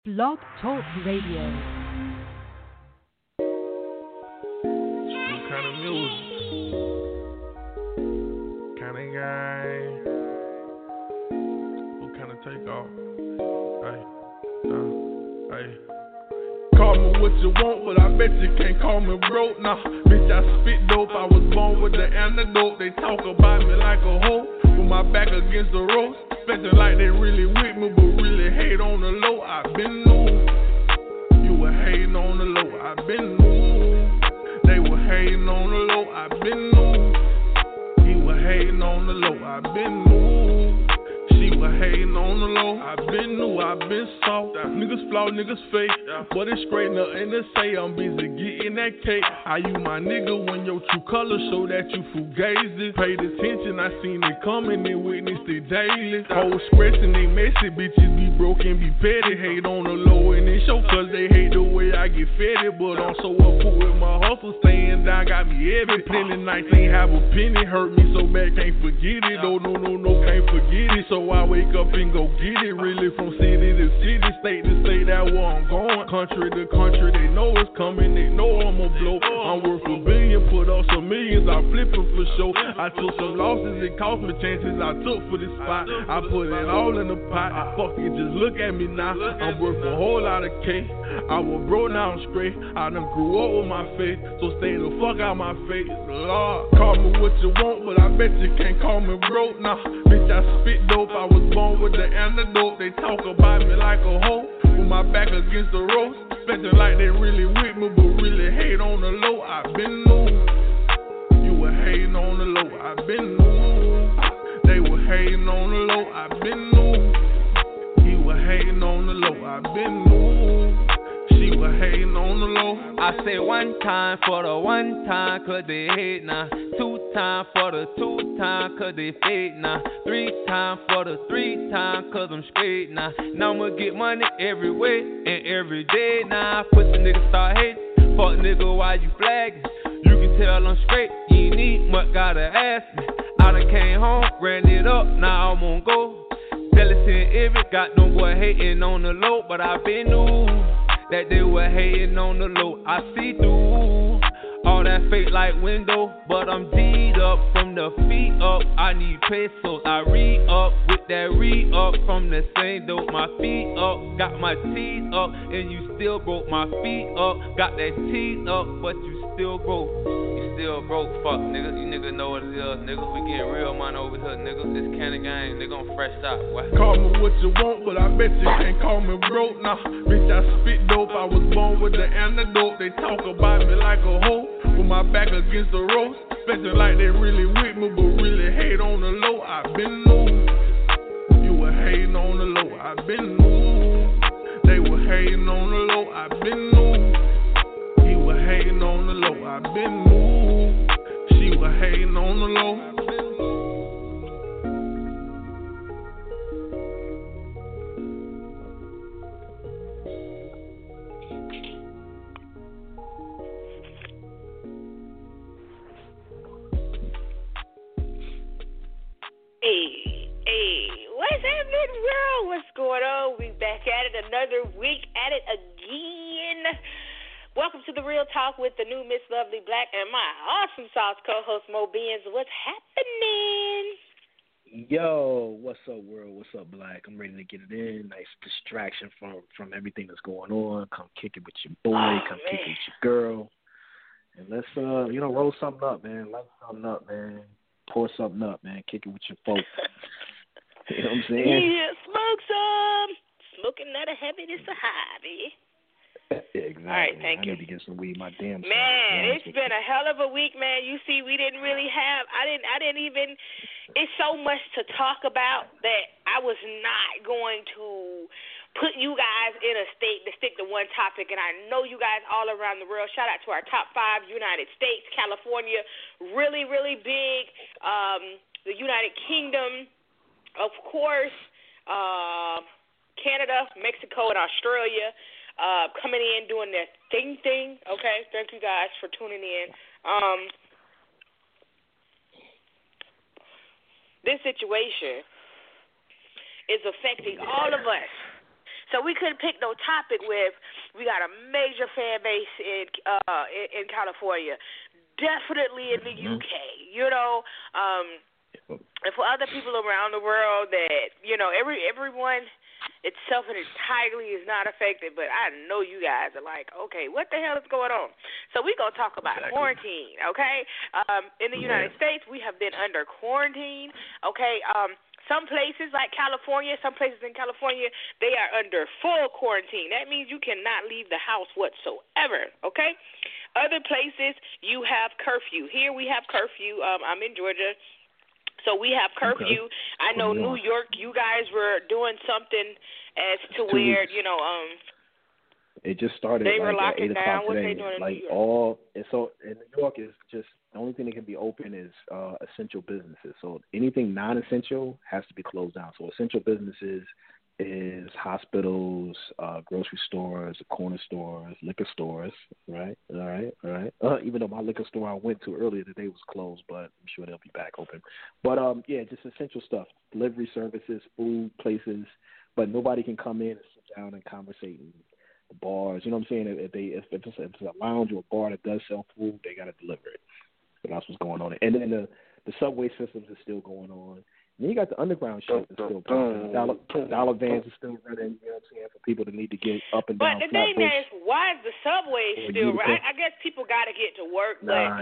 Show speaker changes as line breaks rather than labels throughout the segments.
Blog Talk Radio.
What kind of music? Kind of guy? What kind of takeoff? Hey. Call me what you want, but I bet you can't call me broke. Nah, bitch, I spit dope. I was born with the antidote. They talk about me like a hoe, with my back against the ropes. Expecting like they really with me, but really hate on the low. I been new. You were hating on the low. I been new. They were hating on the low. I been new. He was hating on the low. I been new. She was hating on the low. I been new. I been soft. Niggas flaw, niggas fake. But it's straight, nothing to say. I'm busy getting that cake. I use my nigga when your true colors show that you fugazi. Paid attention, I seen it coming and witnessed it daily. Hoes scratching, they messy, bitches be broken, be petty. Hate on the low and it show cause they hate the way I get fed. But I'm so up with my hustle, staying down, got me heavy. Plenty nights ain't have a penny, hurt me so bad, can't forget it. Oh, no, can't forget it. So I wake up and go get it. Really from city to city, state to state, that where I'm going. Country to country, they know it's coming, they know I'ma blow. I'm worth a billion, put up some millions, I flip it for sure. I took some losses, it cost me chances I took for this spot. I put it all in the pot, fuck it, just look at me now. I'm worth a whole lot of cake. I was broke, now I'm straight. I done grew up with my faith, so stay the fuck out my face. Lord, call me what you want, but I bet you can't call me broke. Nah, bitch, I spit dope, I was born with the antidote. They talk about me like a hoe, with my back against the ropes. Expecting like they really with me, but really hate on the low. I been new. You were hating on the low. I been new. They were hating on the low. I been new. He was hating on the low. I been new. She was hating on the low.
I say one time for the one time, cause they hate now. Two time for the two time, cause they fake now. Three time for the three time, cause I'm straight now. Now I'ma get money every way and every day now. Put the nigga start hating. Fuck nigga, why you flagging? You can tell I'm straight, you ain't need much, gotta ask me. I done came home, ran it up, now I'm on go. Jealousy and envy, got them boy hating on the low, but I been new that they were hating on the low. I see through all that fake like window, but I'm D'd up from the feet up. I need pesos, I re-up with that re-up from the same dope. My feet up, got my teeth up, and you still broke. My feet up, got that teeth up, but you still broke. You still broke, fuck niggas. You niggas know what it is, niggas. We getting real money over here, niggas. This kind of game, they gon' fresh out. What?
Call me what you want, but I bet you can't call me broke. Nah, bitch, I spit dope. I was born with the antidote. They talk about me like a hoe, with my back against the ropes. Expecting like they really with me, but really hate on the low. I been new. You were hating on the low. I been new. They were hating on the low. I been new. He was hating on the low. I been new. She was hating on the low.
Hey, what's happening, world? What's going on? We back at it another week at it again. Welcome to the Real Talk with the new Miss Lovely Black and my awesome sauce co-host Mo Benz. What's happening?
Yo, what's up, world? What's up, Black? I'm ready to get it in. Nice distraction from everything that's going on. Come kick it with your boy. Come kick it with your girl. And let's roll something up, man. Light something up, man. Pour something up, man. Kick it with your folks. You know what I'm saying?
Yeah, smoke some. Smoking not a habit, it's a hobby.
Exactly.
All right, thank you.
I need to get some weed my damn self.
Man, it's been a hell of a week, man. You see, we didn't really have. I didn't even. It's so much to talk about that I was not going to put you guys in a state to stick to one topic. And I know you guys all around the world. Shout out to our top 5: United States, California, really, really big. The United Kingdom, of course, Canada, Mexico, and Australia. Coming in, doing their thing. Okay, thank you guys for tuning in. This situation is affecting all of us. So we couldn't pick no topic with. We got a major fan base in California, definitely in the UK. And for other people around the world that everyone itself and entirely is not affected, but I know you guys are like, okay, what the hell is going on? So we're going to talk about quarantine, okay? In the United States, we have been under quarantine, okay? Some places like California, some places in California, they are under full quarantine. That means you cannot leave the house whatsoever, okay? Other places, you have curfew. Here we have curfew. I'm in Georgia. So we have curfew. Okay. I know New York, you guys were doing something as to where,
it just started
they were
like at 8 o'clock
what
today.
They doing
like so in New York is just the only thing that can be open is essential businesses. So anything non-essential has to be closed down. So essential businesses is hospitals, grocery stores, corner stores, liquor stores, right? All right. Even though my liquor store I went to earlier today was closed, but I'm sure they'll be back open. But just essential stuff, delivery services, food places, but nobody can come in and sit down and conversate in the bars. You know what I'm saying? If it's a lounge or a bar that does sell food, they got to deliver it. So that's what's going on. And then the subway systems is still going on. And then you got the underground shit that's still going on. Dollar vans are still running, you know what I'm saying, for people that need to get up and down.
But the thing is, why is the subway still running? I guess people got to get to work.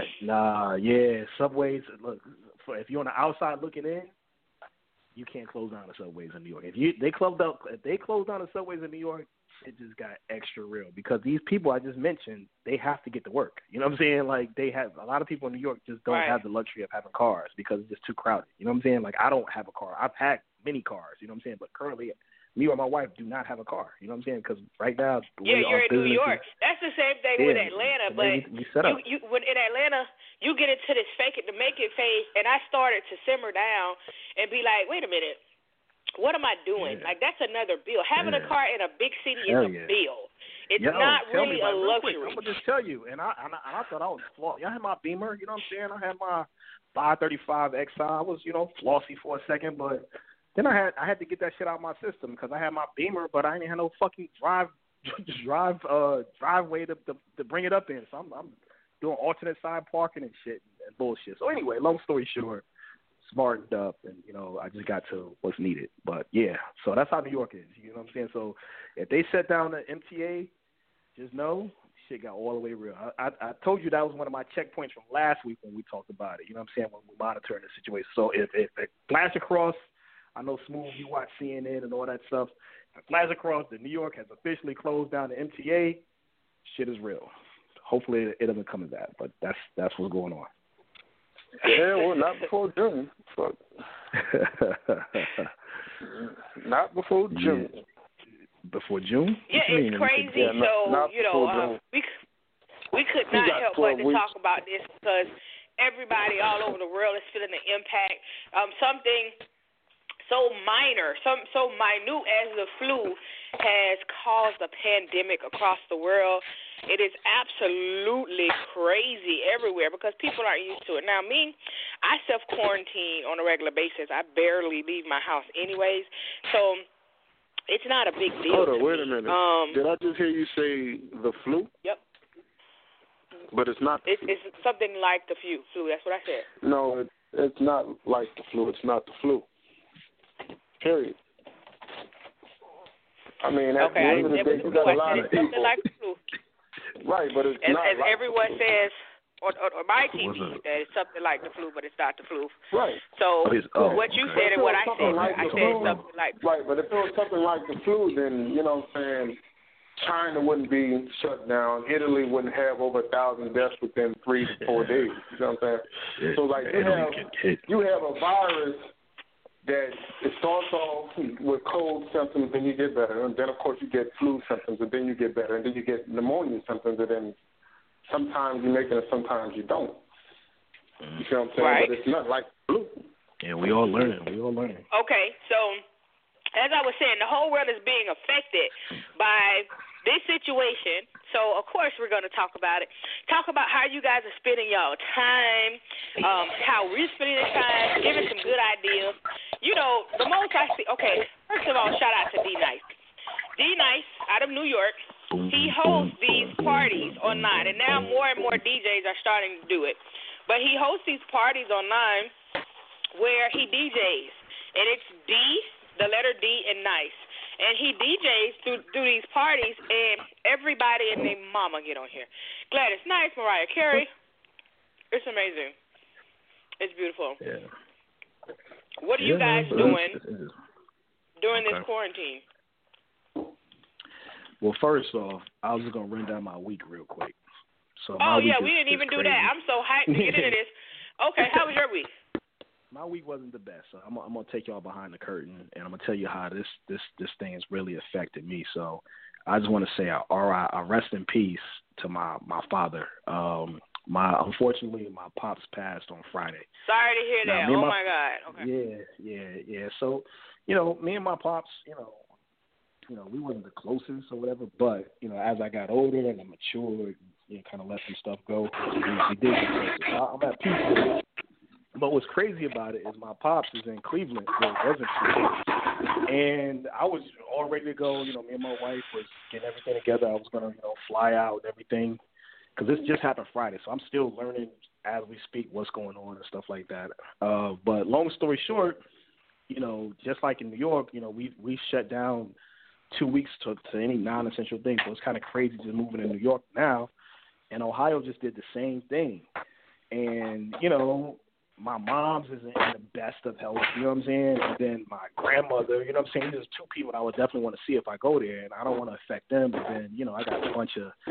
Subways, look, if you're on the outside looking in, you can't close down the subways in New York. If they closed down the subways in New York, it just got extra real because these people I just mentioned, they have to get to work. You know what I'm saying? Like they have a lot of people in New York just don't have the luxury of having cars because it's just too crowded. You know what I'm saying? Like I don't have a car. I've had many cars. You know what I'm saying? But currently, me or my wife do not have a car. You know what I'm saying? Because right now,
you're in New York. That's the same thing with Atlanta. But you when in Atlanta, you get into this fake it to make it phase, and I started to simmer down and be like, wait a minute. What am I doing? Yeah. Like, that's another bill. Having a car in a big city is a bill. It's not really a luxury.
I'm going to just tell you, and I thought I was flossy. I had my Beamer, you know what I'm saying? I had my 535 XI. I was, flossy for a second, but then I had to get that shit out of my system because I had my Beamer, but I didn't have no fucking driveway to bring it up in. So I'm doing alternate side parking and shit and bullshit. So anyway, long story short, smartened up and, I just got to what's needed. But, yeah, so that's how New York is. You know what I'm saying? So if they set down the MTA, just know shit got all the way real. I told you that was one of my checkpoints from last week when we talked about it. You know what I'm saying? When we monitoring the situation. So if it flash across, I know Smooth, you watch CNN and all that stuff. If it flash across that New York has officially closed down the MTA, shit is real. Hopefully it doesn't come to that, but that's what's going on.
Yeah, well, not before June. Fuck. Not before June.
Yeah. Before June?
Yeah, it's crazy. We could not help but to talk about this because everybody all over the world is feeling the impact. Something so minor, so minute as the flu has caused a pandemic across the world. It is absolutely crazy everywhere because people aren't used to it. Now, I self-quarantine on a regular basis. I barely leave my house anyways, so it's not a big deal.
Hold on, wait a minute. Did I just hear you say the flu?
Yep.
But it's not the flu.
It's something like the flu. That's what I said.
No, it's not like the flu. It's not the flu. Period. I mean, at the end of the day, you got a lot of people.
Something like the flu.
Right, but it's not
as
like
everyone says on my TV that it's something like the flu, but it's not the flu.
Right.
So what you said and what I said, I said something like
right, but if it was something like the flu, then you know what I'm saying, China wouldn't be shut down. Italy wouldn't have over 1,000 deaths within 3 to 4 days. You know what I'm saying? So like you have a virus that it starts off with cold symptoms, then you get better, and then of course you get flu symptoms, and then you get better, and then you get pneumonia symptoms, and then sometimes you make it, and sometimes you don't. You see what I'm saying?
Right.
But it's not like flu.
Yeah, we all learning.
Okay, so as I was saying, the whole world is being affected by this situation. So, of course, we're going to talk about it. Talk about how you guys are spending y'all time, how we're spending the time, giving some good ideas. You know, the most I see, okay, first of all, shout out to D-Nice. D-Nice out of New York. He hosts these parties online, and now more and more DJs are starting to do it. But he hosts these parties online where he DJs, and it's D, the letter D, and Nice. And he DJs through these parties, and everybody and their mama get on here. Gladys Knight, Mariah Carey. It's amazing. It's beautiful.
Yeah.
What are you guys doing during this quarantine?
Well, first off, I was just going to run down my week real quick. So
we didn't even do that. I'm so hyped to get into this. Okay, how was your week?
My week wasn't the best, so I'm gonna take y'all behind the curtain, and I'm gonna tell you how this thing has really affected me. So I just want to say, I rest in peace to my father. Unfortunately, my pops passed on Friday.
Sorry to hear that. Oh my God. Okay.
Yeah. So, me and my pops, we wasn't the closest or whatever, but as I got older and I matured, kind of let some stuff go. We did get closer. I'm at peace with it. But what's crazy about it is my pops is in Cleveland, where it wasn't true. And I was all ready to go. Me and my wife was getting everything together. I was going to, fly out and everything. Because this just happened Friday, so I'm still learning as we speak what's going on and stuff like that. But long story short, just like in New York, we shut down 2 weeks to any non-essential things. So it's kind of crazy just moving to New York now. And Ohio just did the same thing. And, my mom's isn't in the best of health, you know what I'm saying? And then my grandmother, you know what I'm saying? There's two people I would definitely want to see if I go there, and I don't want to affect them. But then, I got a bunch of,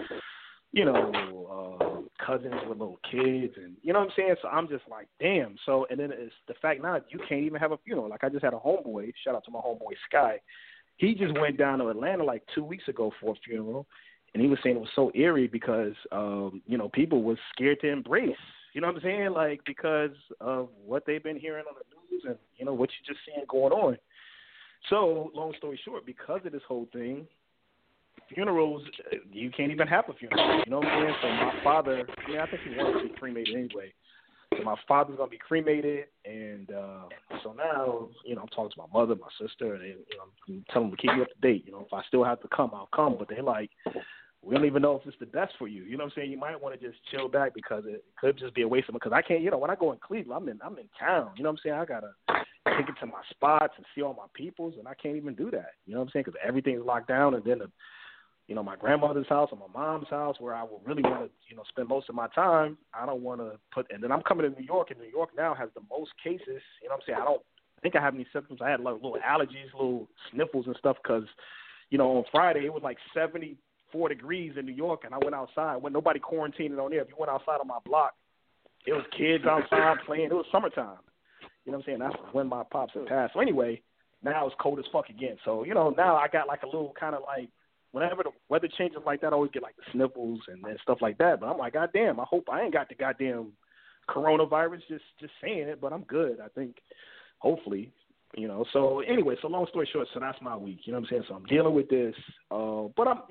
cousins with little kids, and you know what I'm saying? So I'm just like, damn. So, and then it's the fact now you can't even have a funeral. Like I just had a homeboy, shout out to my homeboy Sky. He just went down to Atlanta like 2 weeks ago for a funeral, and he was saying it was so eerie because, people was scared to embrace. You know what I'm saying? Like, because of what they've been hearing on the news and, what you're just seeing going on. So, long story short, because of this whole thing, funerals, you can't even have a funeral. You know what I'm saying? So my father, I think he wants to be cremated anyway. So my father's going to be cremated. And so now, I'm talking to my mother, my sister, and, I'm telling them to keep me up to date. If I still have to come, I'll come. But they're like, we don't even know if it's the best for you. You know what I'm saying? You might want to just chill back because it could just be a waste of it. Because I can't, when I go in Cleveland, I'm in town. You know what I'm saying? I got to take it to my spots and see all my peoples, and I can't even do that. You know what I'm saying? Because everything's locked down. And then, my grandmother's house or my mom's house where I would really want to, spend most of my time, I don't want to put – and then I'm coming to New York, and New York now has the most cases. You know what I'm saying? I don't think I have any symptoms. I had like little allergies, little sniffles and stuff because, on Friday it was like 74 degrees in New York, and I went outside. When nobody quarantined on there. If you went outside on my block, it was kids outside playing. It was summertime. You know what I'm saying? That's when my pops had passed. So anyway, now it's cold as fuck again. So, now I got like a little kind of like, whenever the weather changes like that, I always get like the sniffles and stuff like that. But I'm like, goddamn, I hope I ain't got the goddamn coronavirus, just saying it, but I'm good, I think, hopefully. So anyway, so long story short, so that's my week, you know what I'm saying? So I'm dealing with this, but I'm,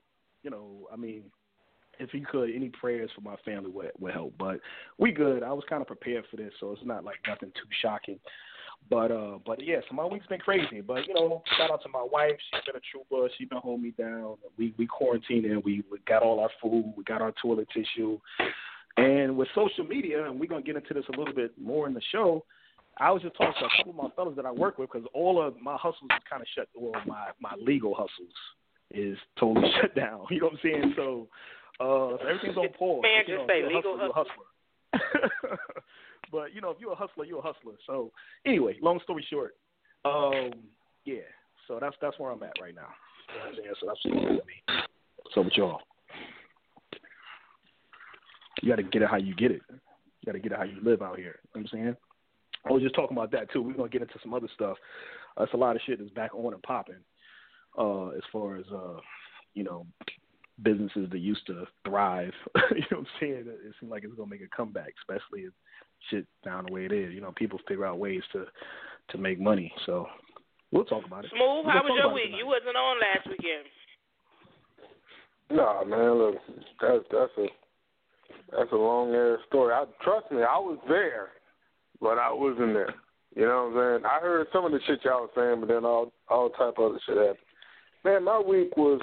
I mean, if you could, any prayers for my family would help, but we good. I was kind of prepared for this, so it's not like nothing too shocking, but yeah, so my week's been crazy, but, shout out to my wife. She's been a trooper. She's been holding me down. We quarantined and we got all our food. We got our toilet tissue, and with social media, and we're going to get into this a little bit more in the show, I was just talking to a couple of my fellas that I work with because all of my hustles is kind of shut. Well, my legal hustles is totally shut down. You know what I'm saying? So everything's on pause.
Man, just say legal
hustler. But, if you're a hustler, you're a hustler. So anyway, long story short, yeah. So that's where I'm at right now. You know what I'm saying? So that's what it me. So with y'all, you got to get it how you get it. You got to get it how you live out here. You know what I'm saying? I was just talking about that, too. We're going to get into some other stuff. It's a lot of shit that's back on and popping as far as, businesses that used to thrive. You know what I'm saying? It seems like it's going to make a comeback, especially if shit down the way it is. People figure out ways to make money. So we'll talk about it.
Smooth, how was your week? You wasn't on last weekend.
Nah, man, look, that's a long-ass story. Trust me, I was there. But I wasn't there. You know what I'm saying? I heard some of the shit y'all was saying, but then all type of other shit happened. Man, my week was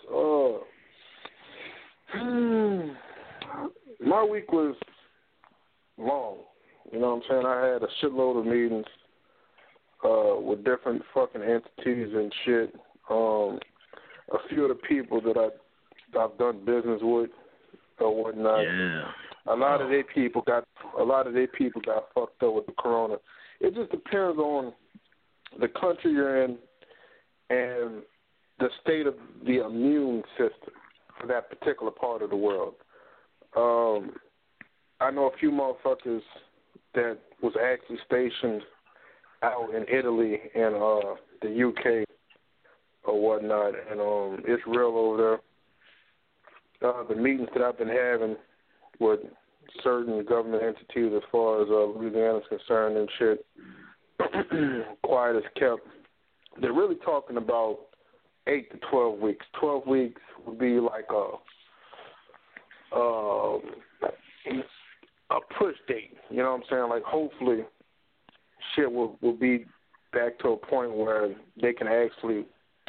long. You know what I'm saying? I had a shitload of meetings with different fucking entities and shit. A few of the people that I've done business with or whatnot.
Yeah.
A lot of their people got fucked up with the corona. It just depends on the country you're in and the state of the immune system for that particular part of the world. I know a few motherfuckers that was actually stationed out in Italy and the UK or whatnot, and it's real over there. The meetings that I've been having with certain government entities as far as Louisiana's concerned and shit, quiet as kept. They're really talking about 8 to 12 weeks. 12 weeks would be like a push date. You know what I'm saying? Like, hopefully shit will be back to a point where they can actually,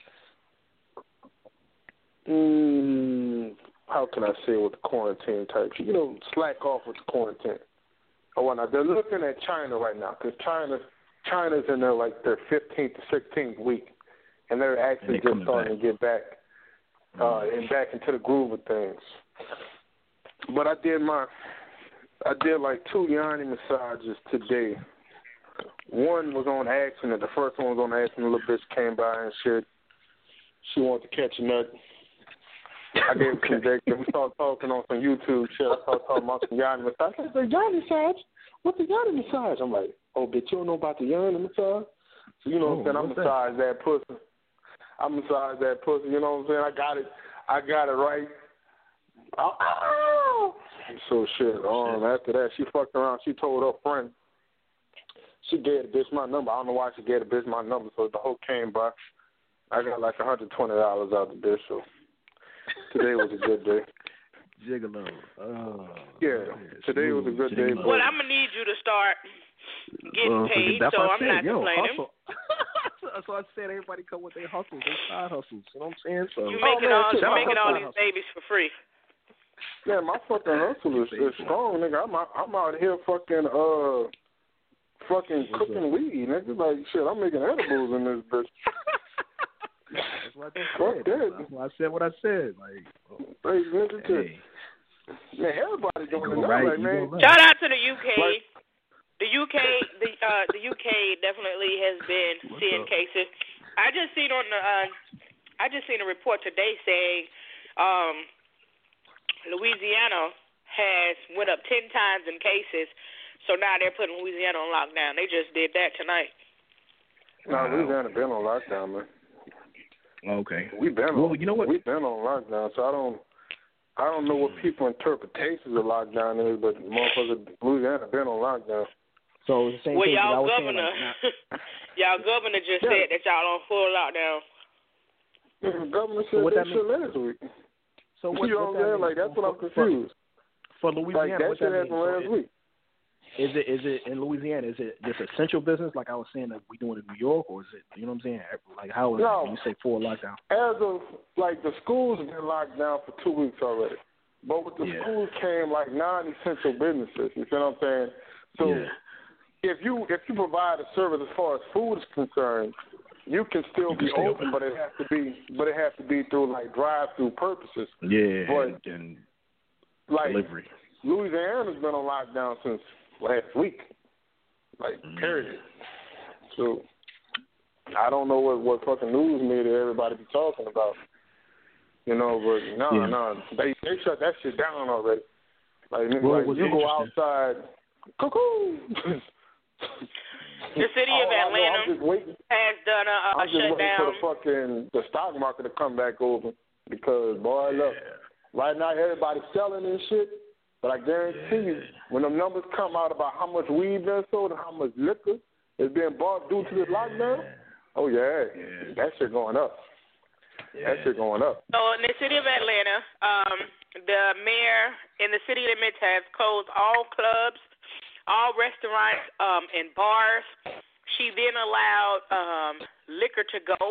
how can I say, with the quarantine type, slack off with the quarantine or whatnot. They're looking at China right now because China's in their 15th to 16th week, and they're actually just starting to get back back into the groove of things. But I did like 2 yoni massages today. One was on accident. The first one was on accident. A little bitch came by and shit. She wanted to catch a nut. I gave her some dick. We started talking on some YouTube shit. I started talking about some yoni massage. I said, yoni massage? What's the yoni massage? I'm like, oh, bitch, you don't know about the yoni massage? So, you know what I'm saying? I massage that pussy. You know what I'm saying? I got it right. Oh. So shit. After that, she fucked around. She told her friend. She gave the bitch my number. I don't know why she gave the bitch my number. So the whole came by. I got like $120 out of the bitch. So today was a good day.
Gigolo.
Yeah. Today was a good day.
Well, I'm gonna need you to start getting paid. So I'm not complaining.
Hustle. That's why I said everybody come with their hustles, their side hustles. You know what I'm saying? So
you're making all these babies for free.
Yeah, my fucking hustle is strong, nigga. I'm out here fucking cooking weed, nigga. Like shit, I'm making edibles in this bitch.
That's what I said. That's why I said what I said. Like,
hey. Man, everybody doing it now,
right,
like, man.
Shout out to the UK. The UK definitely has been seeing cases. I just seen a report today saying Louisiana has went up 10 times in cases, so now they're putting Louisiana on lockdown. They just did that tonight.
No, Louisiana been on lockdown, man.
Okay.
We've been on lockdown, so I don't know what people's interpretations of lockdown is, but motherfuckers, Louisiana been on lockdown.
So the same thing.
Y'all governor, y'all governor just said that y'all on full lockdown.
The governor said that shit last week.
So what?
You know what I'm saying? Like, that's what I'm confused.
For Louisiana,
like, that shit happened last week.
Is it in Louisiana? Is it just essential business like I was saying that we doing in New York, or is it, you know what I'm saying? Like, how is it when you say full lockdown?
As of like the schools have been locked down for 2 weeks already, but with the schools came like non-essential businesses. You know what I'm saying? So if you provide a service as far as food is concerned, you can still be open, but it has to be through like drive-through purposes.
Yeah,
but
and
like
delivery.
Louisiana's been on lockdown since last week, like period. So I don't know what fucking news media everybody be talking about, you know. But no, they shut that shit down already. Like, you go outside, cuckoo.
The city of Atlanta has done a shutdown.
I'm just waiting for the stock market to come back over because, boy, look, right now everybody's selling this shit. But I guarantee you, when the numbers come out about how much weed been sold and how much liquor is being bought due to this lockdown, that shit going up. That shit going up.
So in the city of Atlanta, the mayor in the city limits has closed all clubs, all restaurants, and bars. She then allowed liquor to go.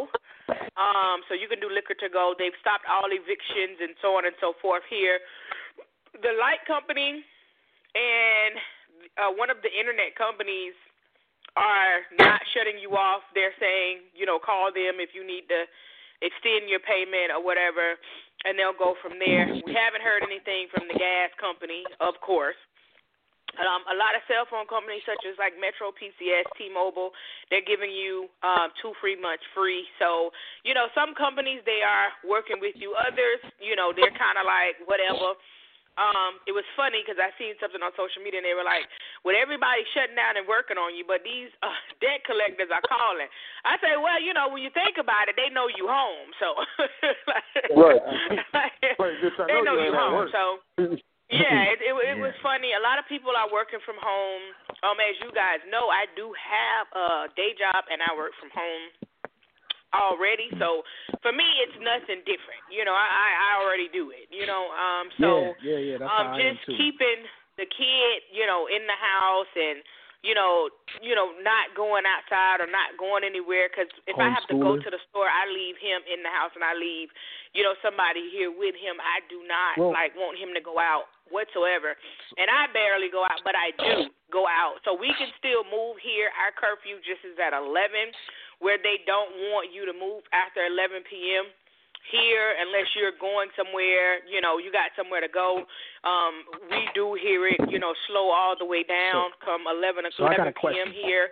So you can do liquor to go. They've stopped all evictions and so on and so forth here. The light company and one of the internet companies are not shutting you off. They're saying, call them if you need to extend your payment or whatever, and they'll go from there. We haven't heard anything from the gas company, of course. A lot of cell phone companies such as like Metro, PCS, T-Mobile, they're giving you 2 free months free. So, some companies, they are working with you. Others, they're kind of like whatever. It was funny because I seen something on social media and they were like, with everybody shutting down and working on you, but these debt collectors are calling. I say, well, when you think about it, they know you home. So,
right.
They know you home. So, yeah, it was funny. A lot of people are working from home. As you guys know, I do have a day job and I work from home already. So for me, it's nothing different. I already do it. So
that's how
just
I am too.
keeping the kid, in the house and not going outside or not going anywhere. Because if I have to go to the store, I leave him in the house and I leave, somebody here with him. I do not want him to go out whatsoever. And I barely go out, but I do go out. So we can still move here. Our curfew just is at 11, where they don't want you to move after 11 p.m. here unless you're going somewhere, you got somewhere to go. We do hear it, slow all the way down come 11 p.m. here.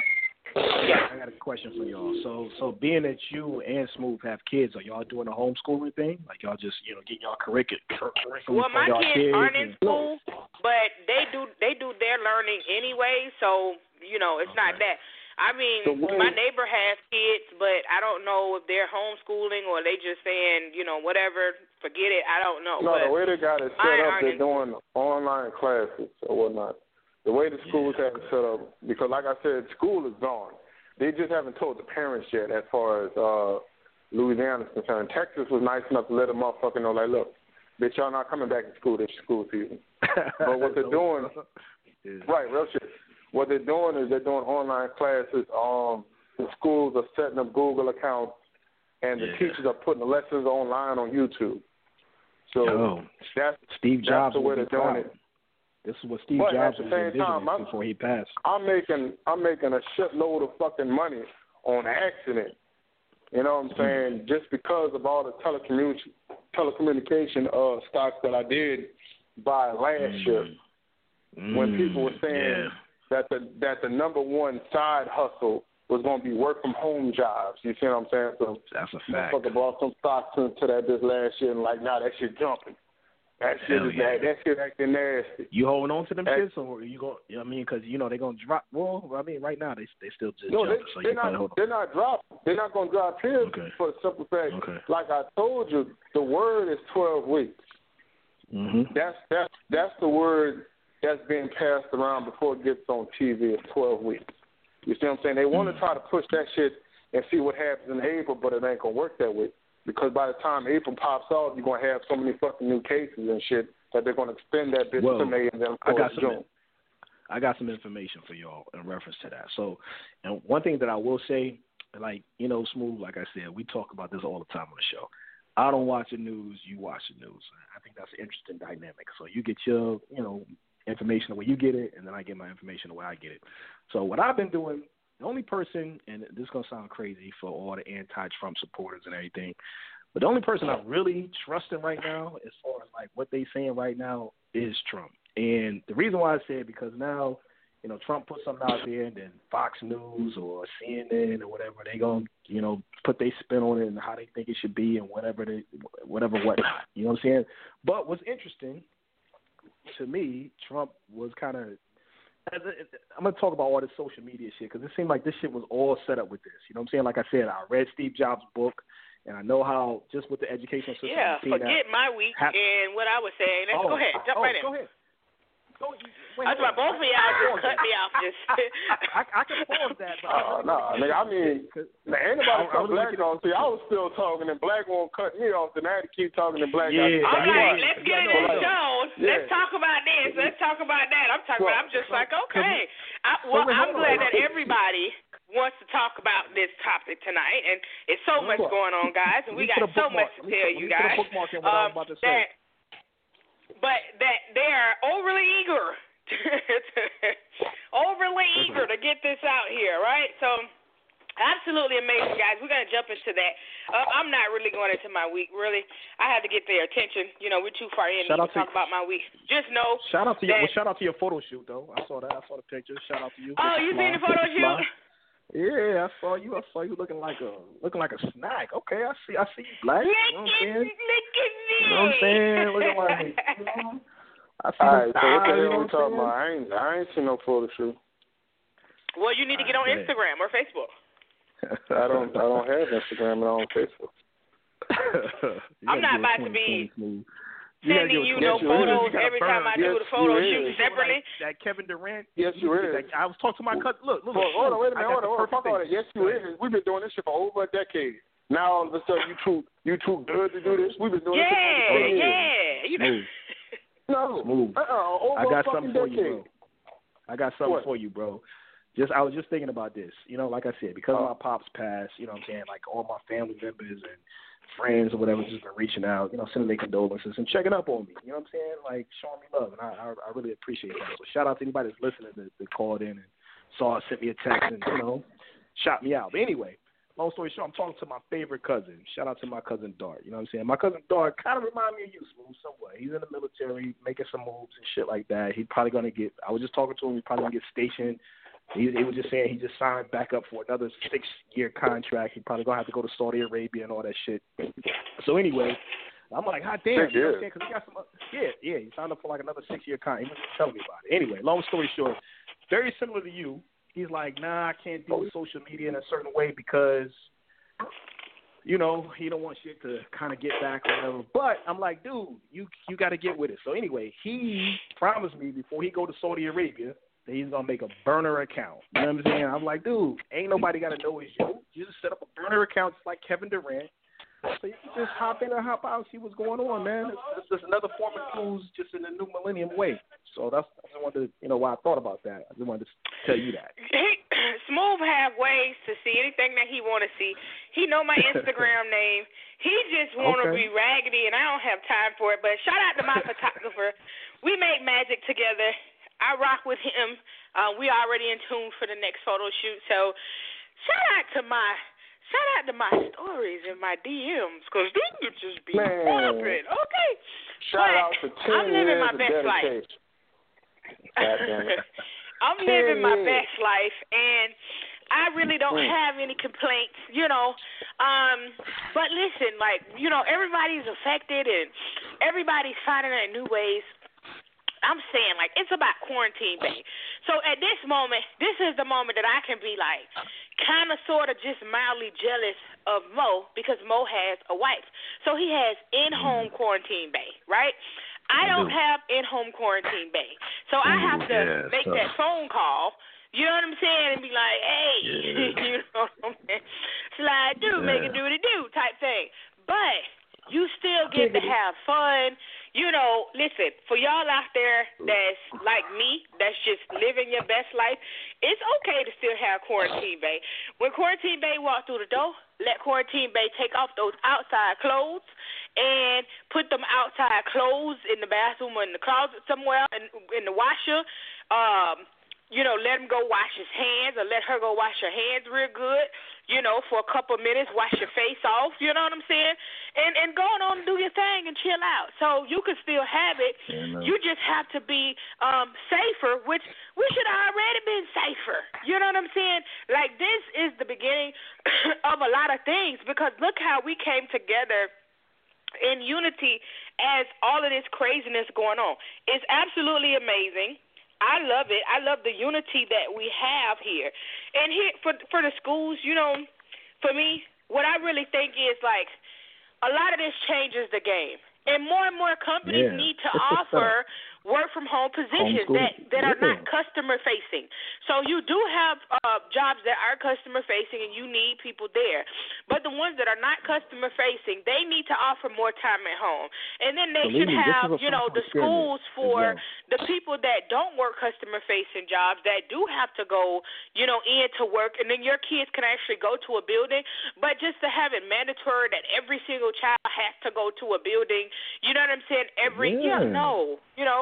Yeah, I got a question for y'all. So being that you and Smooth have kids, are y'all doing a homeschooling thing? Like y'all just, getting y'all curriculum
Well, my
for y'all
kids aren't in school, but they do their learning anyway, so, it's not that. I mean, my neighbor has kids, but I don't know if they're homeschooling or they just saying, whatever, forget it. I don't know.
No,
but
the way they got it set up, they're doing online classes or whatnot. The way the schools have it set up, because like I said, school is gone. They just haven't told the parents yet as far as Louisiana is concerned. Texas was nice enough to let a motherfucker know, like, look, bitch, y'all not coming back to school this school season. But what they're doing, right, real shit. What they're doing is they're doing online classes. The schools are setting up Google accounts, and the teachers are putting the lessons online on YouTube. So that's
Steve Jobs
the way they're doing it.
This is what Steve Jobs was envisioning before he passed.
I'm making a shitload of fucking money on accident. You know what I'm saying? Just because of all the telecommunication stocks that I did buy last year, when people were saying that the number one side hustle was going to be work from home jobs. You see what I'm saying? So
that's a fact.
Motherfucker brought some stocks into that this last year and like, nah, that shit jumping. That shit is bad. That shit acting nasty.
You holding on to them shits, or you go? I mean, because they're gonna drop. Well, I mean, right now they still just jumping. So
they're not dropping. They're not gonna drop here for the simple fact. Like I told you, the word is 12 weeks.
Mm-hmm.
That's the word that's being passed around before it gets on TV. It's 12 weeks. You see what I'm saying? They want to try to push that shit and see what happens in April, but it ain't gonna work that way. Because by the time April pops off, you're going to have so many fucking new cases and shit that they're going to extend that bitch to May and then June.
I got some information for y'all in reference to that. So, and one thing that I will say, like, Smooth, like I said, we talk about this all the time on the show. I don't watch the news, you watch the news. I think that's an interesting dynamic. So you get your, information the way you get it, and then I get my information the way I get it. So what I've been doing, the only person, and this is going to sound crazy for all the anti-Trump supporters and everything, but the only person I'm really trusting right now as far as like what they saying right now is Trump. And the reason why I say it, because now, Trump put something out there and then Fox News or CNN or whatever, they going to, put their spin on it and how they think it should be and whatever. You know what I'm saying? But what's interesting to me, Trump was kind of, I'm going to talk about all this social media shit because it seemed like this shit was all set up with this. You know what I'm saying? Like I said, I read Steve Jobs' book, and I know how, just with the educational system.
Yeah, forget my week and what I was saying. Let's go ahead. Jump right in.
Go ahead.
That's why both of y'all just cut me off.
I can pause that.
No, nigga, I mean, ain't nobody cut Black off. See, I was still talking, and Black won't cut me off, then I had to keep talking to Black.
All right, let's get into the show. Let's talk about this. Let's talk about that. I'm just like, okay. I'm glad that everybody wants to talk about this topic tonight, and it's so much going on, guys, and we got so much to tell you guys. But that they are overly eager, to get this out here, right? So, absolutely amazing, guys. We're going to jump into that. I'm not really going into my week, really. I had to get their attention. You know, we're too far in to talk about my week. Just know
shout out to you. Well, shout out to your photo shoot, though. I saw that. I saw the pictures. Shout out to you.
Oh, you seen the photo shoot?
Yeah, I saw you. looking like a snack. Okay, I see you, Black.
Look at me.
You know what I'm saying? Looking like, you know. I see
all right, so what the hell
you know
we talking about? I ain't seen no photo shoot.
Well, you need to get on Instagram or Facebook.
I don't have Instagram and on Facebook.
I'm not about to be sending you no photos every time I do the photo shoot separately.
That Kevin Durant.
Yes, you is.
I was talking to my cousin. Look.
Hold on, wait a minute. Hold on. Talk about it. Yes, you is. We've been doing this shit for over a decade. Now all of a sudden you too good to do this. We've been doing this shit for years.
Yeah. You know.
No.
Smooth.
I got something for you,
bro. I was just thinking about this. You know, like I said, because my pops passed, you know what I'm saying, like all my family members and friends or whatever just been reaching out, you know, sending their condolences and checking up on me. You know what I'm saying? Like showing me love. And I really appreciate that. So shout out to anybody that's listening that called in and sent me a text and, you know, shot me out. But anyway, long story short, I'm talking to my favorite cousin. Shout out to my cousin Dart. You know what I'm saying? My cousin Dart kind of reminds me of you, Smooth, somewhat. He's in the military, making some moves and shit like that. He's probably going to I was just talking to him, he's probably going to get stationed. He was just saying he just signed back up for another 6-year contract. He's probably going to have to go to Saudi Arabia and all that shit. So anyway, I'm like, hot damn. You know what I'm saying? Because he got some, he signed up for like another 6-year contract. He was just telling me about it. Anyway, long story short, very similar to you. He's like, nah, I can't deal with social media in a certain way because, you know, he don't want shit to kind of get back or whatever. But I'm like, dude, you got to get with it. So anyway, he promised me before he go to Saudi Arabia that he's going to make a burner account. You know what I'm saying? I'm like, dude, ain't nobody got to know it's you. You just set up a burner account just like Kevin Durant. So you can just hop in and hop out and see what's going on, man. It's just another form of news just in the new millennium way. So I just wanted to, you know, why I thought about that. I just wanted to tell you that.
Smooth have ways to see anything that he want to see. He know my Instagram name. He just want to be raggedy, and I don't have time for it. But shout out to my photographer. We make magic together. I rock with him. We already in tune for the next photo shoot. So shout out to my stories and my DMs, because these bitches be popping. Okay.
Shout out to 10
I'm living my best life. I'm living my best life, and I really don't have any complaints, you know. But listen, like, you know, everybody's affected and everybody's finding out new ways. I'm saying, like, it's about quarantine, babe. So at this moment, this is the moment that I can be, like, kind of sort of just mildly jealous of Mo because Mo has a wife. So he has in-home quarantine, babe, right? I don't have in-home quarantine, babe. So I have to make that phone call, you know what I'm saying, and be like, hey, you know what I'm saying? Slide do, make it do-de-do type thing. But you still get to have fun. You know, listen, for y'all out there that's like me, that's just living your best life, it's okay to still have Quarantine Bay. When Quarantine Bay walk through the door, let Quarantine Bay take off those outside clothes and put them outside clothes in the bathroom or in the closet somewhere in the washer. You know, let him go wash his hands or let her go wash her hands real good, you know, for a couple of minutes, wash your face off, you know what I'm saying? And go on and do your thing and chill out. So you can still have it. You just have to be safer, which we should have already been safer. You know what I'm saying? Like, this is the beginning of a lot of things, because look how we came together in unity as all of this craziness going on. It's absolutely amazing. I love it. I love the unity that we have here. And here for the schools, you know, for me, what I really think is, like, a lot of this changes the game. And more companies need to offer work-from-home positions that are not customer-facing. So you do have jobs that are customer-facing, and you need people there. But the ones that are not customer-facing, they need to offer more time at home. And then they should have, the schools for the people that don't work customer-facing jobs that do have to go, in to work, and then your kids can actually go to a building. But just to have it mandatory that every single child has to go to a building, you know what I'm saying? No.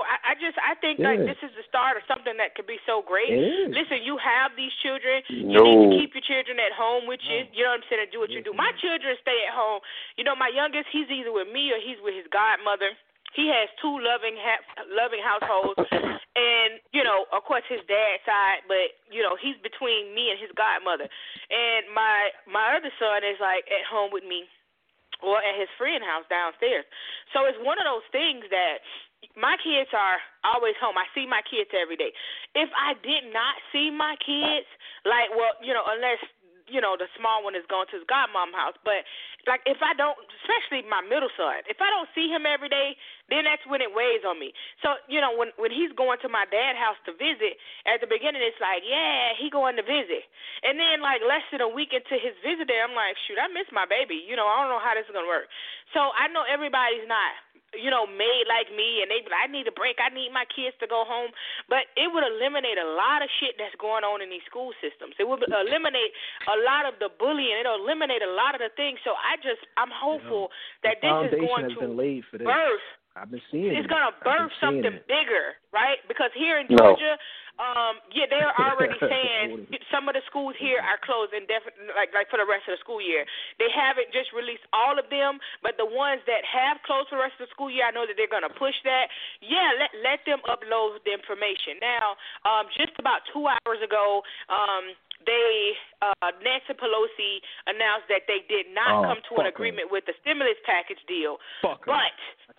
I think like this is the start of something that could be so great. Listen, you have these children. You need to keep your children at home with you. You know what I'm saying? And do what you do. My children stay at home. My youngest, he's either with me or he's with his godmother. He has two loving households, and of course his dad's side, but he's between me and his godmother. And my other son is like at home with me, or at his friend's house downstairs. So it's one of those things that my kids are always home. I see my kids every day. If I did not see my kids, unless the small one is going to his godmom's house. But, if I don't, especially my middle son, if I don't see him every day, then that's when it weighs on me. So, when he's going to my dad's house to visit, at the beginning it's like, yeah, he going to visit. And then, less than a week into his visit there, I'm like, shoot, I miss my baby. I don't know how this is going to work. So I know everybody's not made like me, and they be like, I need a break, I need my kids to go home. But it would eliminate a lot of shit that's going on in these school systems. It would eliminate a lot of the bullying. It'll eliminate a lot of the things. So I'm hopeful that this is going to birth.
I've been seeing
it's going to birth something bigger, right? Because here in Georgia, they're already saying some of the schools here are closed indefinitely, like for the rest of the school year. They haven't just released all of them, but the ones that have closed for the rest of the school year, I know that they're going to push that. Yeah, let them upload the information. Now, just about 2 hours ago, Nancy Pelosi announced that they did not come to an agreement with the stimulus package deal. But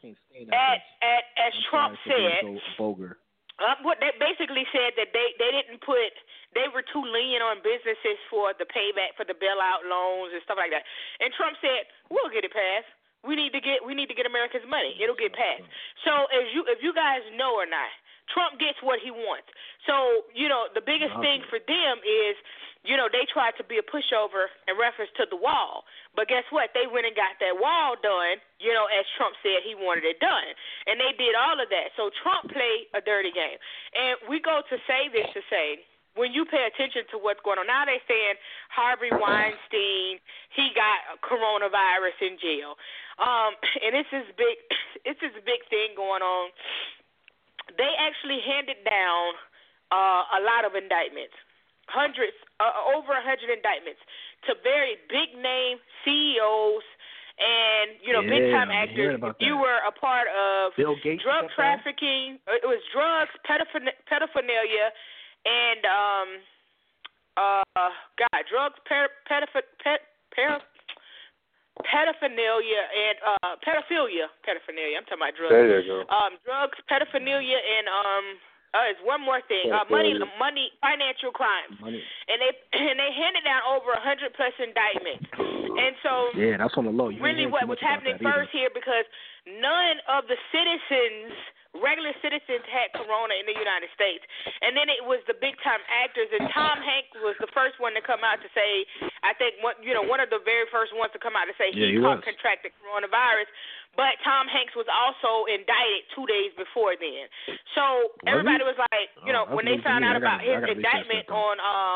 as Trump said, what they basically said that they were too lenient on businesses for the payback for the bailout loans and stuff like that. And Trump said, we'll get it passed. We need to get America's money. It'll get passed. So if you guys know or not, Trump gets what he wants. So, the biggest thing for them is, they tried to be a pushover in reference to the wall. But guess what? They went and got that wall done, as Trump said he wanted it done. And they did all of that. So Trump played a dirty game. And we go to say this to say, when you pay attention to what's going on, now they're saying Harvey Weinstein, he got coronavirus in jail. And it's this big thing going on. They actually handed down a lot of indictments, over 100 indictments to very big name CEOs and big time actors. You were a part of drug trafficking. It was drugs, pedophilia, and drugs, pedophilia and pedophilia. I'm talking about drugs.
There you go.
Drugs, pedophilia, and it's one more thing. Money, financial crimes. And they handed down over 100+ indictments. And so
that's on the low.
Really, what was happening first here, because none of the regular citizens had corona in the United States. And then it was the big-time actors, and Tom Hanks was the first one to come out to say, I think, one of the very first ones to come out to say he contracted coronavirus. But Tom Hanks was also indicted 2 days before then. So everybody was like, when they found out about his indictment on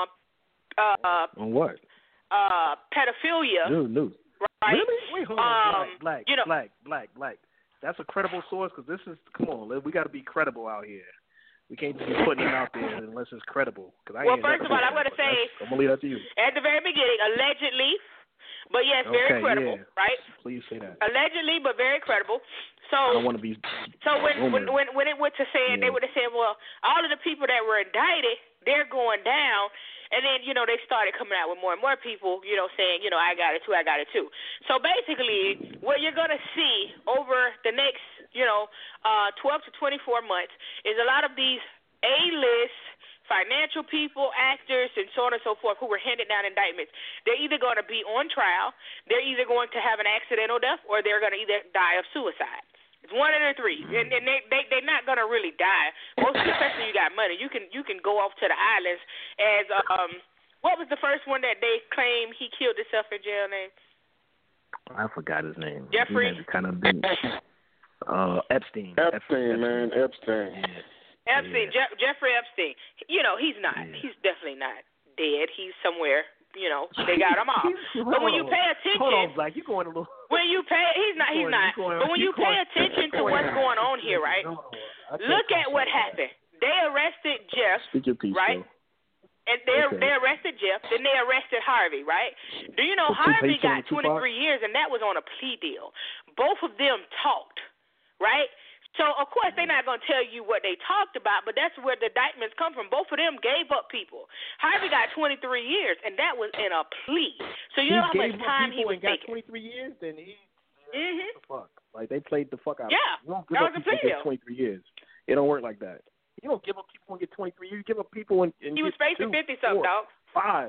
what?
Pedophilia.
No.
Right?
Really? Wait, hold on. Black. That's a credible source, because this is, come on, we got to be credible out here. We can't just be putting it out there unless it's credible.
Well, first of all, I'm going to say,
I'm going to leave that to you.
At the very beginning, allegedly, but yes, very credible, right?
Please say that.
Allegedly, but very credible. So
I don't want to be.
So when it went to saying, they would have said, well, all of the people that were indicted, they're going down. And then, they started coming out with more and more people, saying, I got it too. So basically, what you're going to see over the next, 12 to 24 months is a lot of these A-list financial people, actors, and so on and so forth who were handed down indictments. They're either going to be on trial, they're either going to have an accidental death, or they're going to either die of suicide. It's one of the three, and they're not gonna really die. Most especially you got money, you can go off to the islands as what was the first one that they claim he killed himself in jail name?
I forgot his name.
Jeffrey.
Kind of been Epstein.
Epstein, man, Epstein.
Yeah.
Epstein,
Yeah.
Jeffrey Epstein. You know he's not.
Yeah.
He's definitely not dead. He's somewhere. You know they got him off. But when you pay attention,
hold on, Black, you going a little.
When you pay, he's not. But when you pay attention to what's going on here, right? Look at what happened. They arrested Jeff,
Speak your piece,
right?
Bro.
And they arrested Jeff, then they arrested Harvey, right? Do you know Harvey got 23 years, and that was on a plea deal. Both of them talked, right? So, of course, they're not going to tell you what they talked about, but that's where the indictments come from. Both of them gave up people. Harvey got 23 years, and that was in a plea. So you know how much time he was taking.
Got 23 years, then he
Mm-hmm.
what the fuck? Like, they played the fuck out of
Yeah,
it. You don't give up people and get 23 years. It don't work like that. You don't give up people and get 23 years. You give up people and
he was facing 50-something, dog.
5.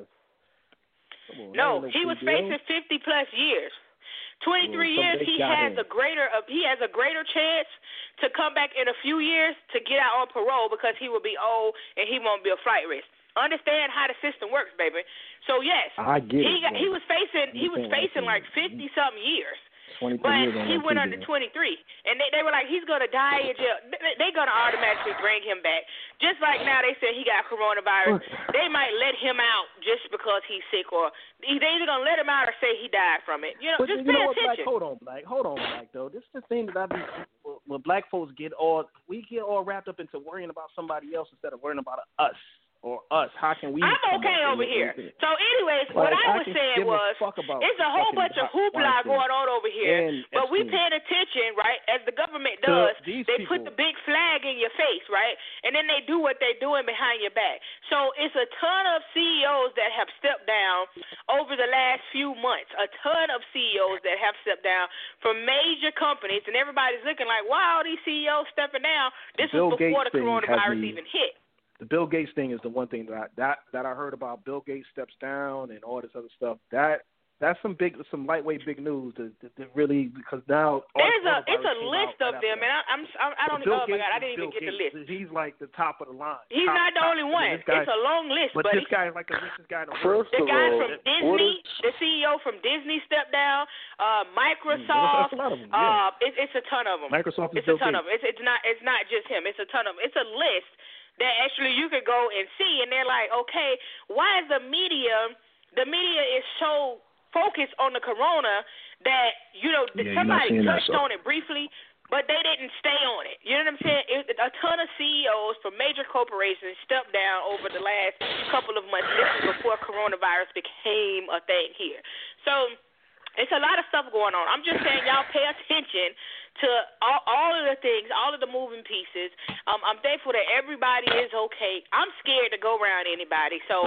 No, he was facing 50-plus years. 23 years, he has a greater chance to come back in a few years to get out on parole because he will be old and he won't be a flight risk. Understand how the system works, baby. So yes,
I get it.
He was facing like 50-something years. But he went under 23, and they were like, he's going to die in jail. They're going to automatically bring him back. Just like now they said he got coronavirus. They might let him out just because he's sick, or they're either going to let him out or say he died from it. You know,
but
just
you
pay
know what,
attention.
Black? Hold on, Black, though. This is the thing that when Black folks get all wrapped up into worrying about somebody else instead of worrying about us. Or us, how can we?
I'm okay over here. So, anyways, what I was saying was, it's a whole bunch of hoopla going on over here, but we paying attention, right? As the government does, they put the big flag in your face, right? And then they do what they're doing behind your back. So, it's a ton of CEOs that have stepped down over the last few months. A ton of CEOs that have stepped down from major companies, and everybody's looking like, wow, these CEOs stepping down. This was before the coronavirus even hit.
The Bill Gates thing is the one thing that I heard about. Bill Gates steps down and all this other stuff. That's some lightweight big news to really, because now
it's a list of them, and I don't know. Oh my God, I didn't even get the list.
He's like the top of the line.
He's not the only one. It's a long list,
but
buddy.
This guy is like the richest guy in the world.
The guy from Disney, the CEO from Disney stepped down. Microsoft.
That's a lot of them, yeah.
It's a ton of them.
Microsoft is
a ton of them. It's not just him. It's a ton of them. It's a list that actually you could go and see, and they're like, okay, why is the media is so focused on the corona that, somebody touched on it briefly, but they didn't stay on it. You know what I'm saying? A ton of CEOs from major corporations stepped down over the last couple of months. This is before coronavirus became a thing here. So it's a lot of stuff going on. I'm just saying, y'all pay attention to all of the things, all of the moving pieces. I'm thankful that everybody is okay. I'm scared to go around anybody. So,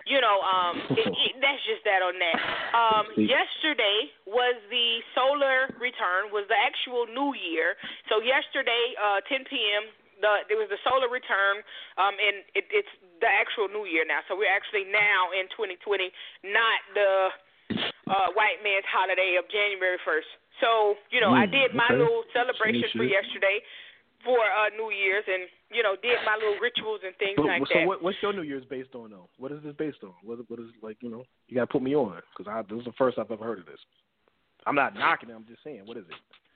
that's just that on that. Yesterday was the solar return, was the actual New Year. So yesterday, 10 p.m., there was the solar return, and it's the actual New Year now. So we're actually now in 2020, not the white man's holiday of January 1st. So, I did my little celebration for yesterday for New Year's and, did my little rituals and things like that.
So what's your New Year's based on, though? What is this based on? What is like, you got to put me on, because this is the first I've ever heard of this. I'm not knocking it. I'm just saying, what is it?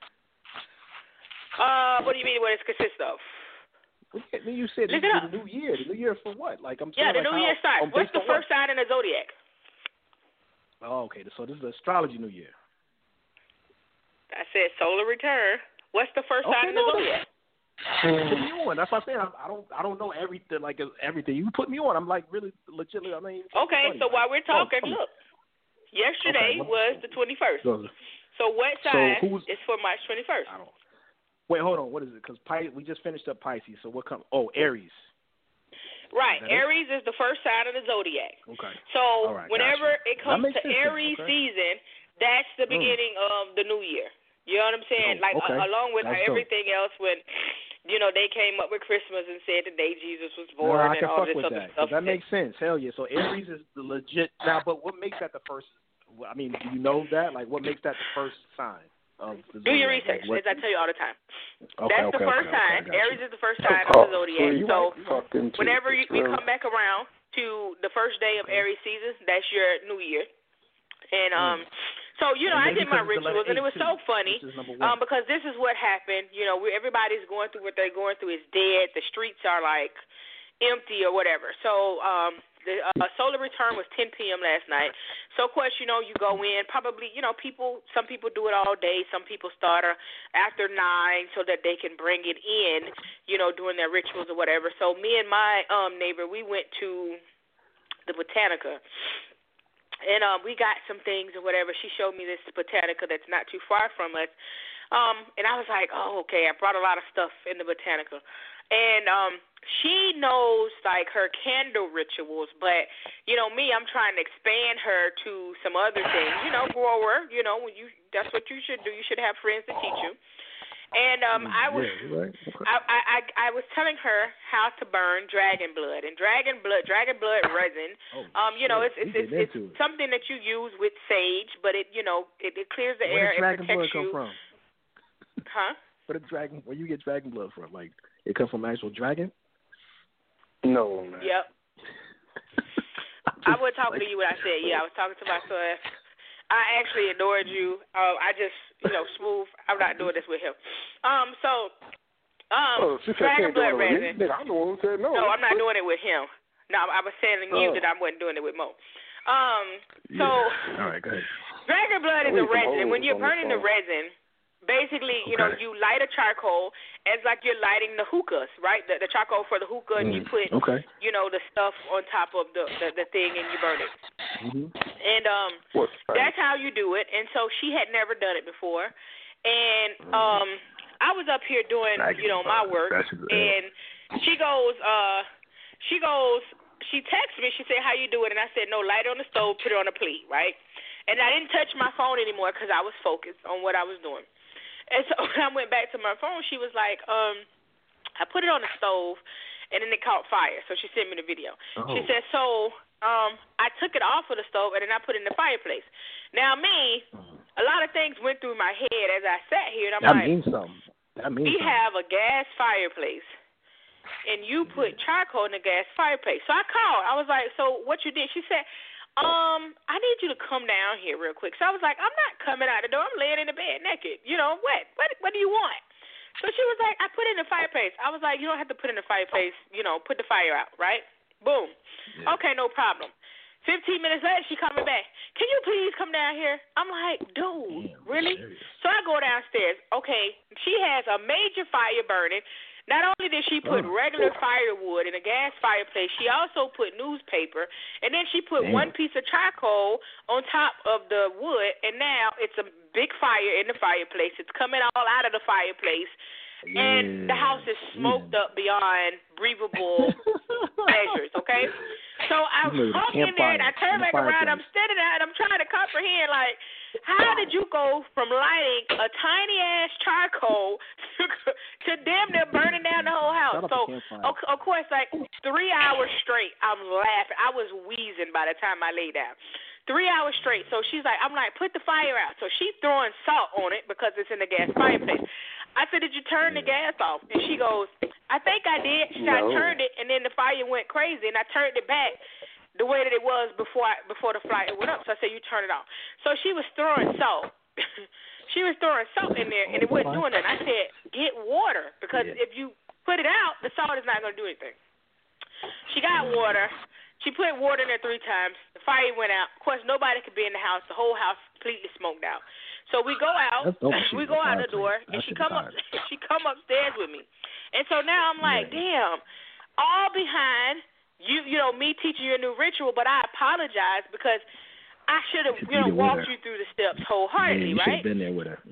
What do you mean what it consists of?
You said the New Year. The New Year for what? Like, I'm saying,
the New Year starts. What's the first sign in the zodiac?
Oh, okay. So this is astrology New Year.
I said solar return. What's the first sign in the zodiac?
Put me on. That's what I'm saying. I don't know everything. Like everything. You put me on. I'm like really legitimately. I mean.
Okay. So while we're talking, look. Yesterday was the 21st. So what sign is for March 21st?
I don't. Wait, hold on. What is it? Because we just finished up Pisces. So what comes? Oh, Aries.
Right. Aries is the first sign of the zodiac.
Okay.
So whenever it comes to Aries season, that's the beginning of the new year. You know what I'm saying? Along with everything else when, they came up with Christmas and said the day Jesus was born and all this other stuff.
That makes sense. Hell yeah. So Aries is the legit. Now, but what makes that the first? I mean, do you know that? Like, what makes that the first sign?
Do your research, as I tell you all the time.
Okay,
That's the first sign. Aries is the first sign of the zodiac. So whenever we come back around to the first day of Aries season, that's your new year. And so, I did my rituals, and it was so funny because this is what happened. Everybody's going through what they're going through is dead. The streets are, like, empty or whatever. So the solar return was 10 p.m. last night. So, of course, you go in. Probably, some people do it all day. Some people start after 9 so that they can bring it in, doing their rituals or whatever. So me and my neighbor, we went to the Botanica. And we got some things or whatever. She showed me this Botanica that's not too far from us. And I was like, oh, okay, I brought a lot of stuff in the Botanica. And she knows, like, her candle rituals. But, me, I'm trying to expand her to some other things. Grower, that's what you should do. You should have friends to teach you. And I was telling her how to burn dragon blood, and dragon blood resin. It's something that you use with sage, but it clears the air and protects you.
Where does dragon blood come from?
Huh?
Where you get dragon blood from? Like, it comes from actual dragon?
No, man.
Yep. I was talking to you when I said, I was talking to my son. I actually adored you. I just, smooth. I'm not doing this with him. Dragon blood resin.
I'm the one who said no.
No, I'm not doing it with him. No, I was telling you that I wasn't doing it with Mo. All
right, go ahead.
Dragon blood is a resin, and when you're burning the resin, basically, you light a charcoal as like you're lighting the hookahs, right? The charcoal for the hookah, and you put, the stuff on top of the thing, and you burn it.
Mm-hmm.
And that's how you do it. And so she had never done it before. And I was up here doing, my work, and she texted me. She said, how you doing? And I said, no, light it on the stove, put it on a plate, right? And I didn't touch my phone anymore because I was focused on what I was doing. And so when I went back to my phone, she was like, I put it on the stove, and then it caught fire. So she sent me the video. Oh. She said, I took it off of the stove, and then I put it in the fireplace. Now, me, a lot of things went through my head as I sat here, and I'm
that means something.
We have a gas fireplace, and you put charcoal in the gas fireplace. So I called. I was like, so what you did? She said, I need you to come down here real quick. So I was like, I'm not coming out the door. I'm laying in the bed naked. What do you want? So she was like, I put it in the fireplace. I was like, you don't have to put it in the fireplace. Put the fire out, right? Boom. Yeah. Okay, no problem. 15 minutes later, she coming back. Can you please come down here? I'm like, dude, really? Serious. So I go downstairs. Okay, she has a major fire burning. Not only did she put regular firewood in a gas fireplace, she also put newspaper, and then she put one piece of charcoal on top of the wood, and now it's a big fire in the fireplace. It's coming all out of the fireplace, and the house is smoked up beyond breathable measures, okay? So I walk in there, and I turn back around. I'm standing there, and I'm trying to comprehend, like, how did you go from lighting a tiny-ass charcoal to damn near burning down the whole house? So, of course, like 3 hours straight, I'm laughing. I was wheezing by the time I lay down. 3 hours straight. So she's like, I'm like, put the fire out. So she's throwing salt on it because it's in the gas fireplace. I said, did you turn the gas off? And she goes, I think I did. She said, I turned it, and then the fire went crazy, and I turned it back the way that it was before the fire went up. So I said, you turn it off. So she was throwing salt. She was throwing salt in there, and it wasn't doing nothing. I said, get water, because if you put it out, the salt is not going to do anything. She got water. She put water in there 3 times. The fire went out. Of course, nobody could be in the house. The whole house completely smoked out. So we go out. We go out the door, and she come upstairs with me. And so now I'm like, damn, all behind me teaching you a new ritual, but I apologize because I should have, walked you through the steps wholeheartedly,
right?
You
should have been there with her.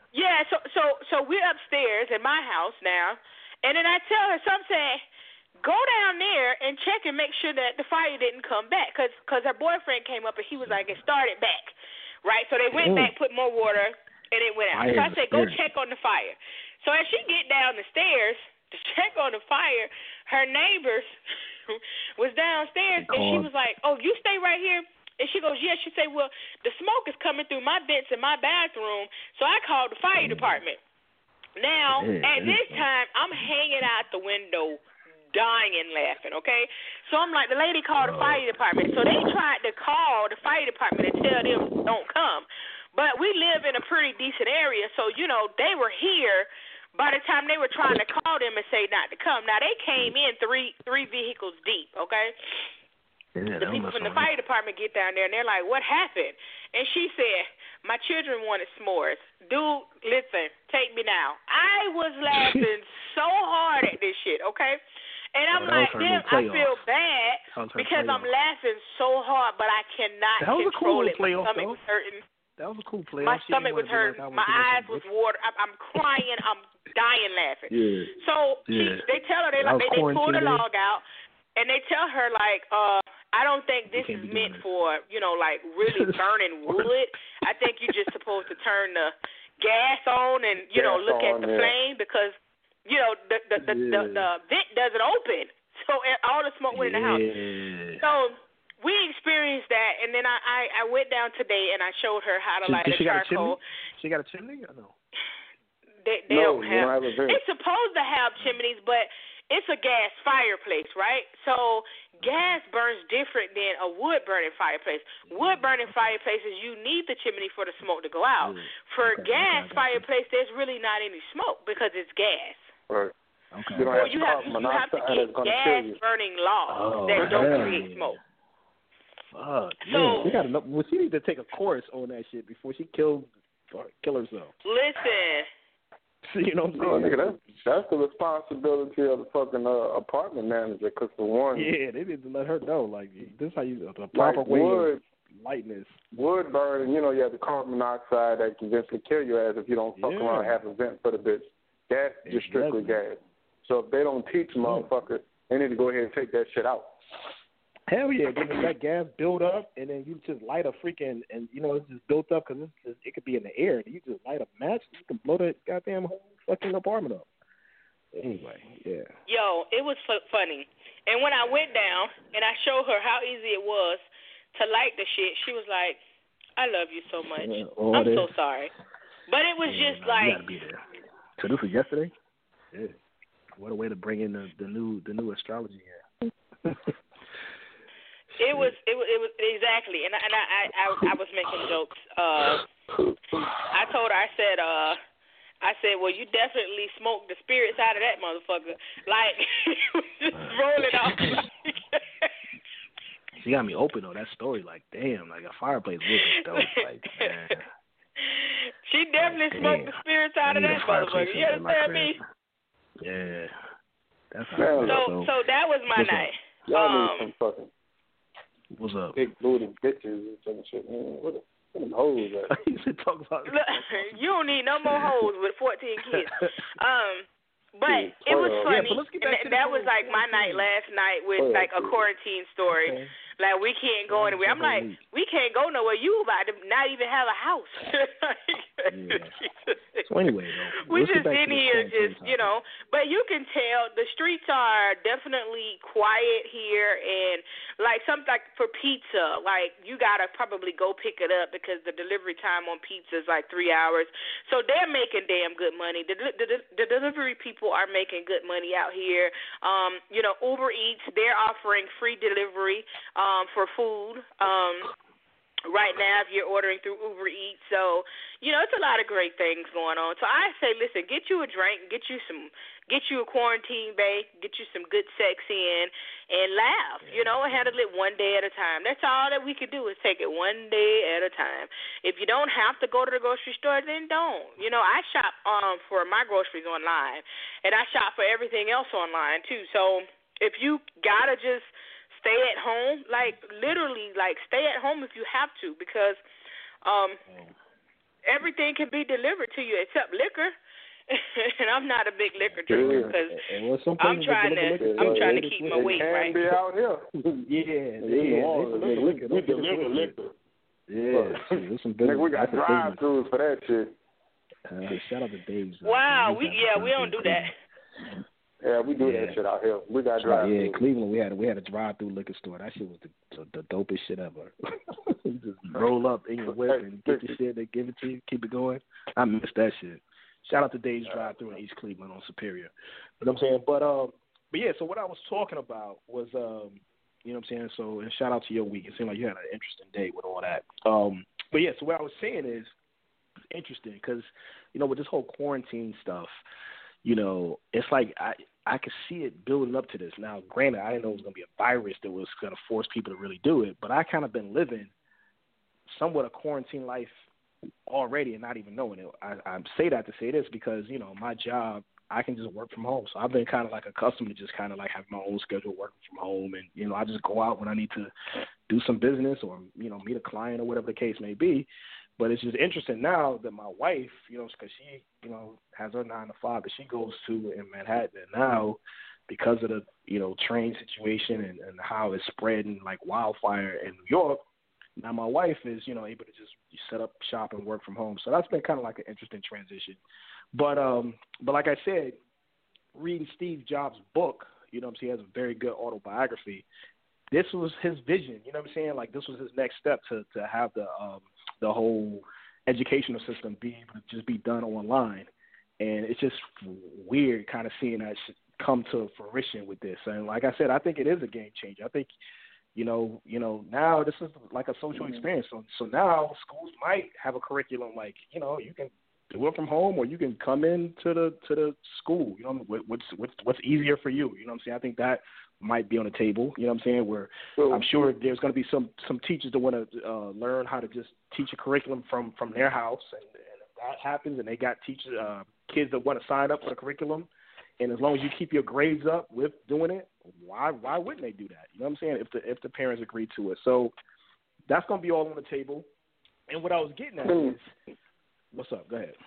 So we're upstairs in my house now, and then I tell her, so I'm saying, go down there and check and make sure that the fire didn't come back, because her boyfriend came up and he was like, it started back, right? So they went back, put more water, and it went out. So I said, go check on the fire. So as she get down the stairs to check on the fire, her neighbors was downstairs, and she was like, oh, you stay right here. And she goes, yeah. She said, well, the smoke is coming through my vents in my bathroom, so I called the fire department. Now, at this time, I'm hanging out the window dying laughing, okay? So I'm like, the lady called the fire department. So they tried to call the fire department and tell them don't come. But we live in a pretty decent area, so, you know, they were here by the time they were trying to call them and say not to come. Now, they came in three vehicles deep, okay?
Yeah,
the people from the fire department get down there, and they're like, what happened? And she said, my children wanted s'mores. Dude, listen, take me now. I was laughing so hard at this shit, okay? And I'm like, damn, I feel bad because I'm laughing so hard, but I cannot control it. My stomach was hurting.
That was a cool play.
My stomach was hurting. My eyes was water. I'm crying. I'm dying laughing.
Yeah.
So they tell her, they pull the log out, and they tell her, like, I don't think this is meant for, you know, like really burning wood. I think you're just supposed to turn the gas on and, you know, look at the flame because, you know, the vent doesn't open. So all the smoke went in the house. So we experienced that, and then I went down today and I showed her how to light a charcoal.
She got a chimney or no?
They don't have. They're supposed to have chimneys, but it's a gas fireplace, right? So gas burns different than a wood-burning fireplace. Wood-burning fireplaces, you need the chimney for the smoke to go out. For gas fireplace, there's really not any smoke because it's gas.
Right.
Okay.
You
have to get gas-burning laws that don't create smoke.
Fuck.
So,
she need to take a course on that shit before she kill herself.
Listen.
You know what I'm saying?
Oh, nigga, that's the responsibility of the fucking apartment manager. Because for one,
they need to let her know. Like, this is how you the proper way of lighting this.
Wood burning, you know, you have the carbon monoxide that can eventually kill your ass if you don't fuck around and have a vent for the bitch. Gas is just strictly gas. So if they don't teach motherfuckers, they need to go ahead and take that shit out.
Hell yeah, then that gas build up, and then you just light a freaking, and you know, it's just built up because it could be in the air. You just light a match, you can blow that goddamn whole fucking apartment up. Anyway, yeah.
Yo, it was funny. And when I went down and I showed her how easy it was to light the shit, she was like, I love you so much. I'm so sorry. But it was just like.
You gotta be there. So this was yesterday? Yeah. What a way to bring in the new astrology here.
It was exactly, and I was making jokes. I told her, I said, well, you definitely smoked the spirits out of that motherfucker, like just rolling off.
She got me open though. That story, like, damn, like a fireplace was dope. Like, man.
She definitely smoked the spirits out of that motherfucker. You understand me?
Yeah. That's
so that was my night.
Y'all need some fucking.
What's up?
Big booty bitches and some shit. Man, what the hoes at?
You should talk about
Look, you don't need no more hoes with 14 kids. But it was funny. And that was like my night last night with like a quarantine story. Okay. Like, we can't go anywhere. I'm like, we can't go nowhere. You about to not even have a house.
So anyway, though,
we just in here, just, you know. But you can tell the streets are definitely quiet here. And, like, something like for pizza, like, you got to probably go pick it up because the delivery time on pizza is like 3 hours. So they're making damn good money. The delivery people are making good money out here. You know, Uber Eats, they're offering free delivery for food right now if you're ordering through Uber Eats. So, you know, it's a lot of great things going on. So I say, listen, get you a drink, get you a quarantine bake, get you some good sex in, and laugh, you know, and handle it one day at a time. That's all that we can do is take it one day at a time. If you don't have to go to the grocery store, then don't. You know, I shop for my groceries online, and I shop for everything else online, too. So if you got to just stay at home, like literally, like stay at home if you have to, because everything can be delivered to you except liquor. And I'm not a big liquor drinker because I'm trying to keep my weight right.
It can be out here.
We deliver liquor. Yeah,
we got drive-thrus for that shit.
Shout out to Dave's.
Wow, we don't do that.
Yeah, we do that shit out here. We got drive-thru.
Yeah, Cleveland, we had a drive-through liquor store. That shit was the dopest shit ever. You just roll up in your whip and get your shit. They give it to you, keep it going. I miss that shit. Shout out to Dave's Drive-Thru in East Cleveland on Superior. You know what I'm saying? But yeah. So what I was talking about was, you know what I'm saying. So and shout out to your week. It seemed like you had an interesting day with all that. But yeah. So what I was saying is it's interesting because you know with this whole quarantine stuff, you know, it's like I could see it building up to this. Now, granted, I didn't know it was going to be a virus that was going to force people to really do it, but I kind of been living somewhat a quarantine life already and not even knowing it. I say that to say this because, you know, my job, I can just work from home. So I've been kind of like accustomed to just kind of like have my own schedule working from home. And, you know, I just go out when I need to do some business or, you know, meet a client or whatever the case may be. But it's just interesting now that my wife, you know, because she, you know, has her 9 to 5 that she goes to in Manhattan. And now, because of the, you know, train situation and how it's spreading like wildfire in New York, now my wife is, you know, able to just set up shop and work from home. So that's been kind of like an interesting transition. But like I said, reading Steve Jobs' book, you know what I'm saying, he has a very good autobiography. This was his vision, you know what I'm saying? Like this was his next step to have the whole educational system be able to just be done online. And it's just weird kind of seeing that come to fruition with this. And like I said, I think it is a game changer. I think, you know, now this is like a social experience. So now schools might have a curriculum like, you know, you can do it from home or you can come into the school. You know, what's easier for you? You know what I'm saying? I think that might be on the table, you know what I'm saying, where I'm sure there's going to be some teachers that want to learn how to just teach a curriculum from their house, and if that happens and they got teachers, kids that want to sign up for the curriculum, and as long as you keep your grades up with doing it, why wouldn't they do that? You know what I'm saying, if the parents agree to it. So that's going to be all on the table. And what I was getting at is, what's up? Go ahead.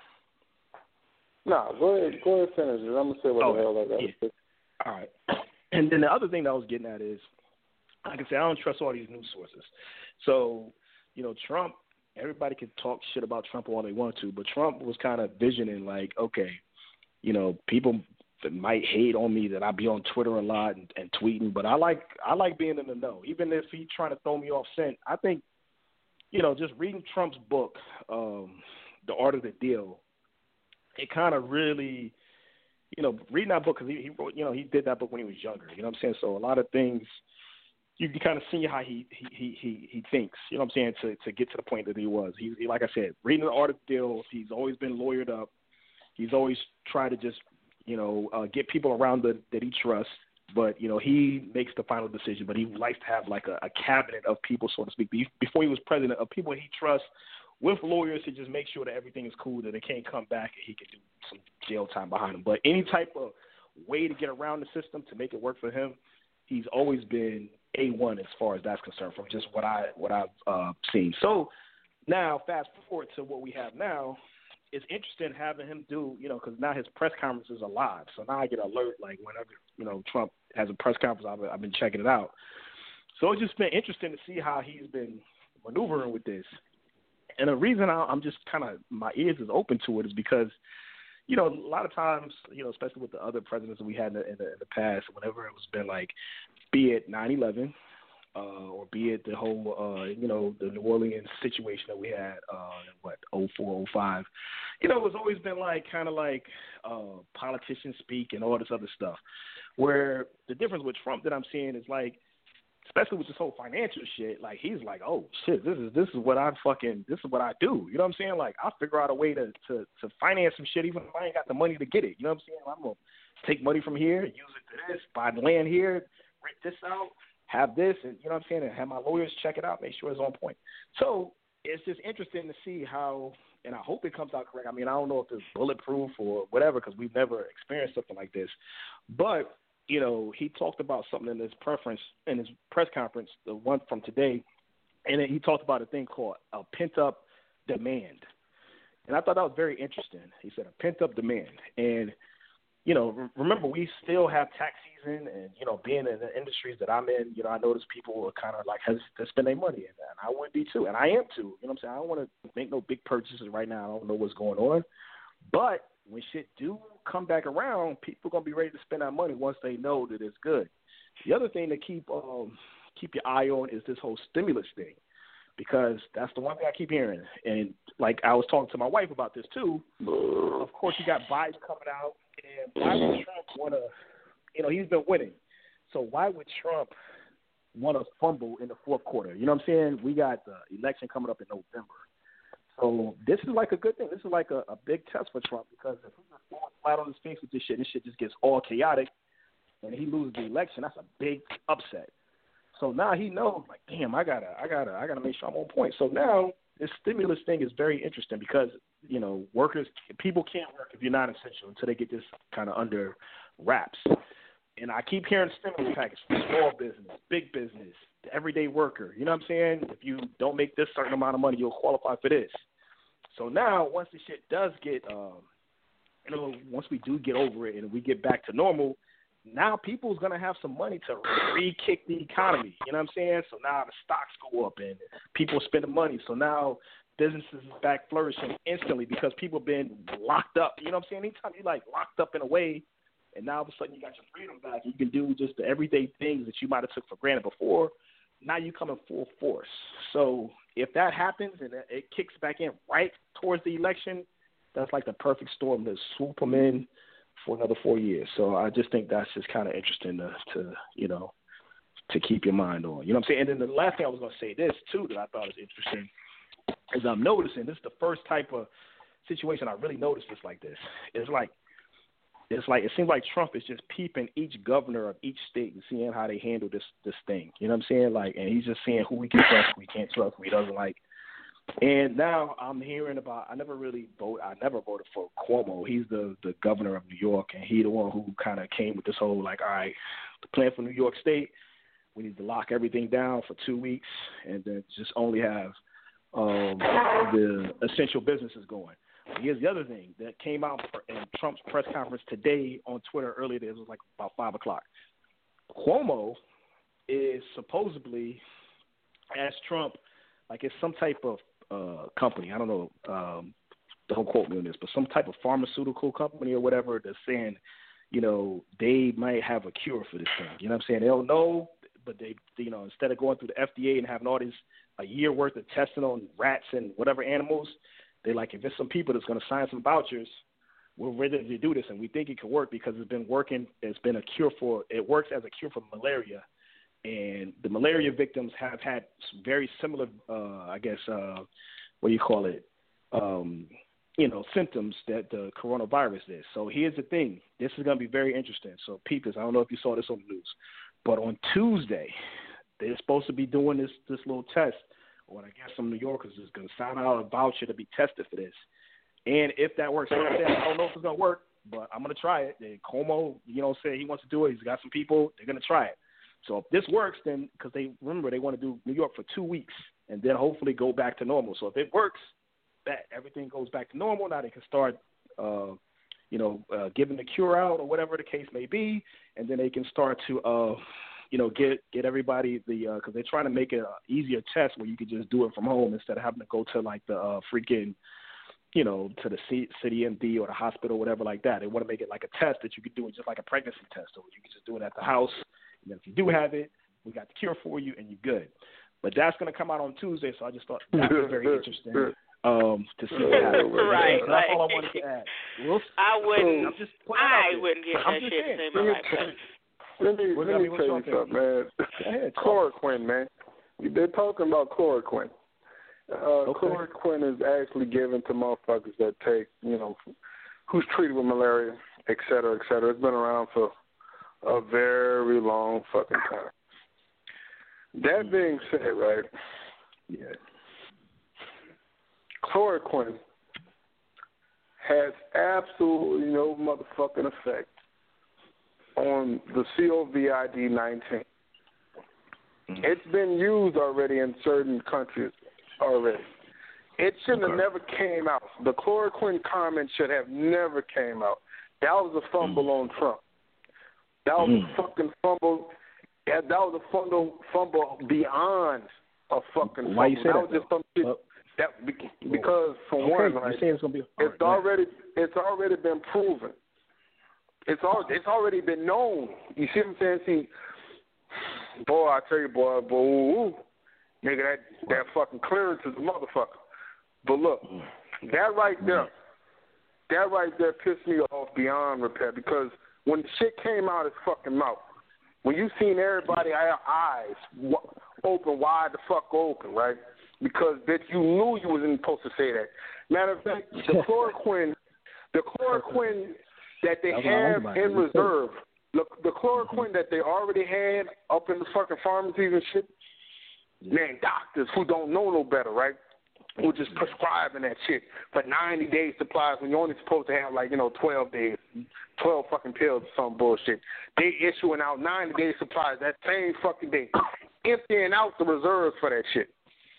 No, go ahead finish it. I'm going to say what the hell I got to say.
All right. And then the other thing that I was getting at is, like I said, I don't trust all these news sources. So, you know, Trump, everybody can talk shit about Trump all they want to, but Trump was kind of visioning like, okay, you know, people that might hate on me that I be on Twitter a lot and tweeting, but I like being in the know. Even if he's trying to throw me off scent, I think, you know, just reading Trump's book, The Art of the Deal, it kind of really, you know, reading that book, because he wrote, you know, he did that book when he was younger, you know what I'm saying? So a lot of things, you can kind of see how he thinks, you know what I'm saying, to get to the point that he was. He like I said, reading The Art of the Deal, he's always been lawyered up. He's always tried to just, you know, get people around that he trusts, but, you know, he makes the final decision, but he likes to have like a cabinet of people, so to speak, before he was president, of people he trusts, with lawyers to just make sure that everything is cool, that it can't come back and he can do some jail time behind him. But any type of way to get around the system to make it work for him, he's always been A1 as far as that's concerned, from just what I've seen. So now, fast forward to what we have now, it's interesting having him do, you know, because now his press conferences are live. So now I get an alert, like whenever, you know, Trump has a press conference, I've been checking it out. So it's just been interesting to see how he's been maneuvering with this. And the reason I'm just kind of, my ears is open to it is because, you know, a lot of times, you know, especially with the other presidents that we had in the past, whenever it was been like, be it 9/11 or be it the whole, you know, the New Orleans situation that we had in 04, 05, you know, it was always been like kind of like politicians speak and all this other stuff. Where the difference with Trump that I'm seeing is like, especially with this whole financial shit, like he's like, oh shit, this is what I do. You know what I'm saying? Like I'll figure out a way to finance some shit even if I ain't got the money to get it. You know what I'm saying? I'm gonna take money from here, use it to this, buy land here, rent this out, have this, and you know what I'm saying, and have my lawyers check it out, make sure it's on point. So it's just interesting to see how, and I hope it comes out correct. I mean, I don't know if it's bulletproof or whatever, because we've never experienced something like this, but you know, he talked about something in his press conference, the one from today, and then he talked about a thing called a pent-up demand. And I thought that was very interesting. He said a pent-up demand. And, you know, remember, we still have tax season, and, you know, being in the industries that I'm in, you know, I notice people are kind of like hesitant to spend their money, and I would be too, and I am too. You know what I'm saying? I don't want to make no big purchases right now. I don't know what's going on. But when shit do come back around, people are going to be ready to spend that money once they know that it's good. The other thing to keep your eye on is this whole stimulus thing. because that's the one thing I keep hearing. And like I was talking to my wife about this too. Of course, you got Biden coming out, and why would Trump want to? He's been winning, so why would Trump want to fumble in the fourth quarter? You know what I'm saying? We got the election coming up in November. So this is like a good thing. This is like a big test for Trump, because if he's just falling flat on his face with this shit just gets all chaotic, and he loses the election, that's a big upset. So now he knows, like, damn, I gotta make sure I'm on point. So now this stimulus thing is very interesting because, people can't work if you're not essential until they get this kind of under wraps. And I keep hearing stimulus package for small business, big business, the everyday worker. You know what I'm saying? If you don't make this certain amount of money, you'll qualify for this. So now, once the shit does get, once we do get over it and we get back to normal, now people's going to have some money to re-kick the economy. You know what I'm saying? So now the stocks go up and people spend the money. So now businesses is back flourishing instantly because people have been locked up. You know what I'm saying? Anytime you're like locked up in a way, and now all of a sudden you got your freedom back, you can do just the everyday things that you might have took for granted before. Now you come in full force. So if that happens and it kicks back in right towards the election, that's like the perfect storm to swoop them in for another 4 years. So I just think that's just kind of interesting to keep your mind on. You know what I'm saying? And then the last thing I was going to say this, too, that I thought was interesting is I'm noticing this is the first type of situation I really noticed this like this. It's like it seems like Trump is just peeping each governor of each state and seeing how they handle this thing. You know what I'm saying? Like, and he's just seeing who we can trust, who we can't trust, who he doesn't like. And now I'm hearing about. I never voted for Cuomo. He's the governor of New York, and he the one who kind of came with this whole like, all right, the plan for New York State, we need to lock everything down for 2 weeks, and then just only have the essential businesses going. Here's the other thing that came out in Trump's press conference today on Twitter earlier. It was like about 5 o'clock. Cuomo is supposedly, asked Trump, like it's some type of company. I don't know. Don't quote me on this, but some type of pharmaceutical company or whatever that's saying, they might have a cure for this thing. You know what I'm saying? They don't know, but they, instead of going through the FDA and having all this a year worth of testing on rats and whatever animals, they like, if it's some people that's going to sign some vouchers, we're ready to do this, and we think it could work because it's been working. It works as a cure for malaria, and the malaria victims have had very similar, symptoms that the coronavirus did. So here's the thing. This is going to be very interesting. So peep this. I don't know if you saw this on the news, but on Tuesday, they're supposed to be doing this little test. Or I guess some New Yorkers is going to sign out a voucher to be tested for this. And if that works, I don't know if it's going to work, but I'm going to try it. And Cuomo, said he wants to do it. He's got some people. They're going to try it. So if this works, then because they want to do New York for 2 weeks and then hopefully go back to normal. So if it works, that everything goes back to normal. Now they can start, giving the cure out or whatever the case may be, and then they can start to get everybody because they're trying to make it an easier test where you could just do it from home instead of having to go to like the to the city MD or the hospital or whatever like that. They want to make it like a test that you could do it just like a pregnancy test, or you can just do it at the house. And then if you do have it, we got the cure for you and you're good. But that's going to come out on Tuesday, so I just thought that was very interesting to see what happens.
Right.
So that's all I wanted to add.
I wouldn't
I'm
give that
just
shit
saying.
to my life.
Let me tell you something, man. Chloroquine, man. They're talking about chloroquine. Chloroquine is actually given to motherfuckers that take, who's treated with malaria, et cetera, et cetera. It's been around for a very long fucking time. That being said, right? Yeah. Chloroquine has absolutely no motherfucking effect on the COVID-19. It's been used already in certain countries already. It should have never came out. The chloroquine comment should have never came out. That was a fumble on Trump. That was a fucking fumble. Yeah, that was a fumble beyond a fucking fumble.
Why you say that?
Was just some shit because for one, right, it's already been proven. It's already been known. You see what I'm saying? Boy, I tell you, boy, Nigga, that fucking clearance is a motherfucker. But look, that right there pissed me off beyond repair because when the shit came out his fucking mouth, when you seen everybody eyes open wide the fuck open, right? Because bitch, you knew you wasn't supposed to say that. Matter of fact, the chloroquine that they have in reserve, the chloroquine that they already had up in the fucking pharmacies and shit, man, doctors who don't know no better, right? Who just prescribing that shit for 90 days supplies when you're only supposed to have 12 days, 12 fucking pills or some bullshit. They issuing out 90 days supplies that same fucking day, emptying out the reserves for that shit.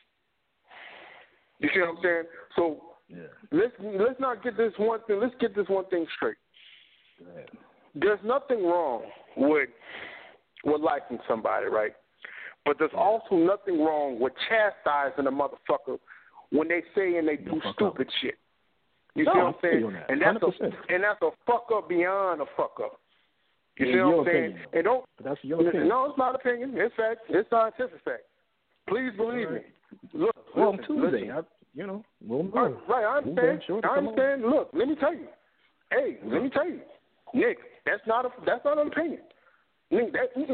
You see what I'm saying? So let's not get this one thing. Let's get this one thing straight. There's nothing wrong with liking somebody, right? But there's also nothing wrong with chastising a motherfucker when they say and they do stupid shit. You see what I'm saying? And that's a fuck up beyond a fuck up. You see what I'm saying? And
that's your opinion.
No, it's not opinion. It's fact. It's scientific fact. Please believe me. Look,
on Tuesday, we'll know.
Right, I understand. Look, let me tell you. Hey, let me tell you, Nick, that's not an opinion. Nick,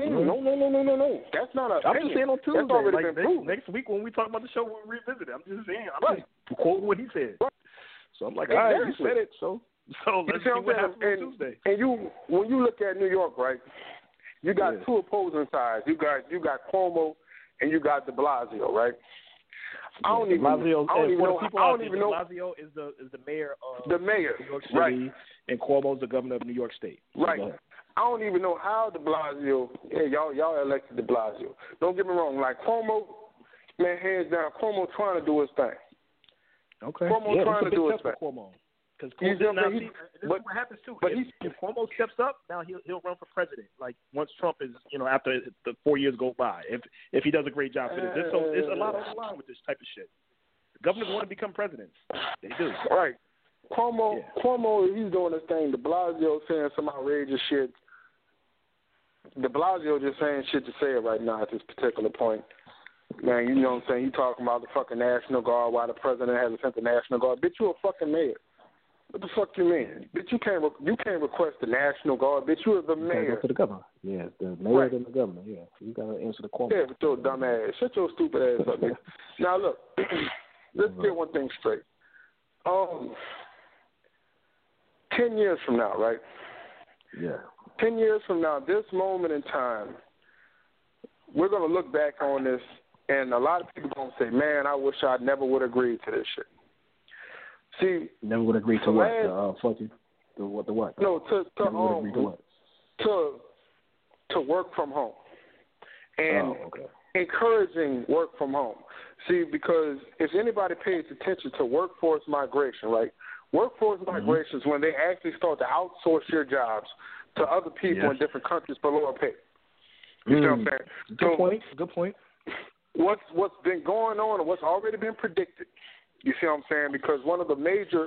no. That's not an opinion.
I'm just saying on Tuesday.
That's already been proven.
Next week when we talk about the show, we'll revisit it. I'm just saying. I'm just quoting what he said.
Right.
So I'm like, all right, you said it. So let's see what happens on Tuesday.
And when you look at New York, right, you got two opposing sides. You got Cuomo and you got De Blasio, right? I don't even know. De
Blasio is the mayor of
New
York City,
right?
And Cuomo is the governor of New York State.
Right. I don't even know how De Blasio. Yeah, y'all elected De Blasio. Don't get me wrong. Like Cuomo, man, hands down, Cuomo trying to do his thing.
Okay.
Cuomo trying to do his thing.
Cuomo. Because this is what happens too. If Cuomo steps up, now he'll run for president. Like once Trump is, after the 4 years go by, if he does a great job for this. So there's a lot on the line with this type of shit. Governors want to become presidents. They do.
Right. Cuomo, he's doing his thing. De Blasio saying some outrageous shit. De Blasio just saying shit to say it right now at this particular point. Man, you know what I'm saying? You talking about the fucking National Guard while the president hasn't sent the National Guard. Bitch, you a fucking mayor. What the fuck you mean? Bitch, you can't request the National Guard. Bitch, you are the mayor.
Go to the governor. Yeah, the mayor and the governor. Yeah, you got to answer the Cuomo.
Yeah, with your dumb ass. Shut your stupid ass up, nigga. Now, look, let's get one thing straight. 10 years from now, right?
Yeah.
10 years from now, this moment in time, we're going to look back on this, and a lot of people going to say, man, I wish I never would have agreed to this shit. See,
never would agree to what? The what?
No, to work from home and encouraging work from home. See, because if anybody pays attention to workforce migration, right? Workforce migration is when they actually start to outsource your jobs to other people in different countries for lower pay. You know what I'm saying?
Good point.
What's been going on and what's already been predicted. You see what I'm saying? Because one of the major,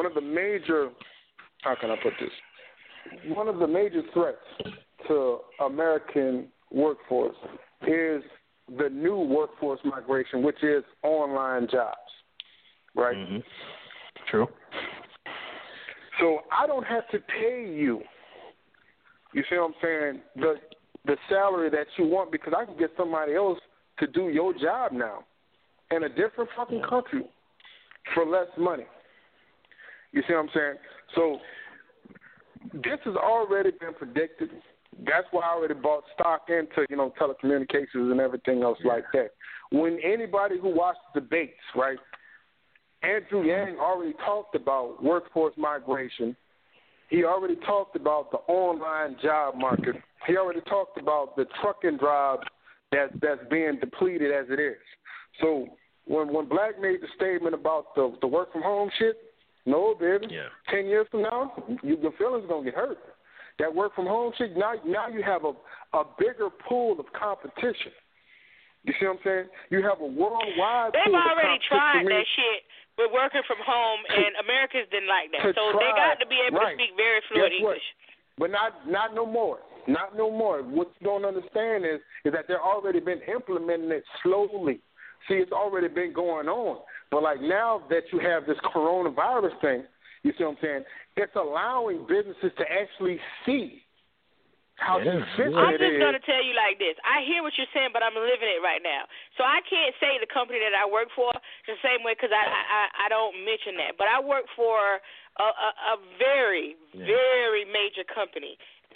how can I put this? One of the major threats to American workforce is the new workforce migration, which is online jobs, right?
Mm-hmm. True.
So I don't have to pay you. You see what I'm saying? The salary that you want because I can get somebody else to do your job now in a different fucking country for less money. You see what I'm saying? So this has already been predicted. That's why I already bought stock into, telecommunications and everything else like that. When anybody who watched debates, right, Andrew Yang already talked about workforce migration. He already talked about the online job market. He already talked about the trucking jobs that's being depleted as it is. So when Black made the statement about the work from home shit, no, baby. Yeah. 10 years from now, your feelings are going to get hurt. That work from home shit, now you have a bigger pool of competition. You see what I'm saying? You have a worldwide
They've
pool of competition.
They've already tried that shit with working from home, and Americans didn't like that. So they got to be able to speak very fluent English.
But not no more. Not no more. What you don't understand is that they've already been implementing it slowly. See, it's already been going on. But, like, now that you have this coronavirus thing, you see what I'm saying, it's allowing businesses to actually see how efficient
I'm
it
just
is.
going to tell you like this. I hear what you're saying, but I'm living it right now. So I can't say the company that I work for the same way because I don't mention that. But I work for a very, very major company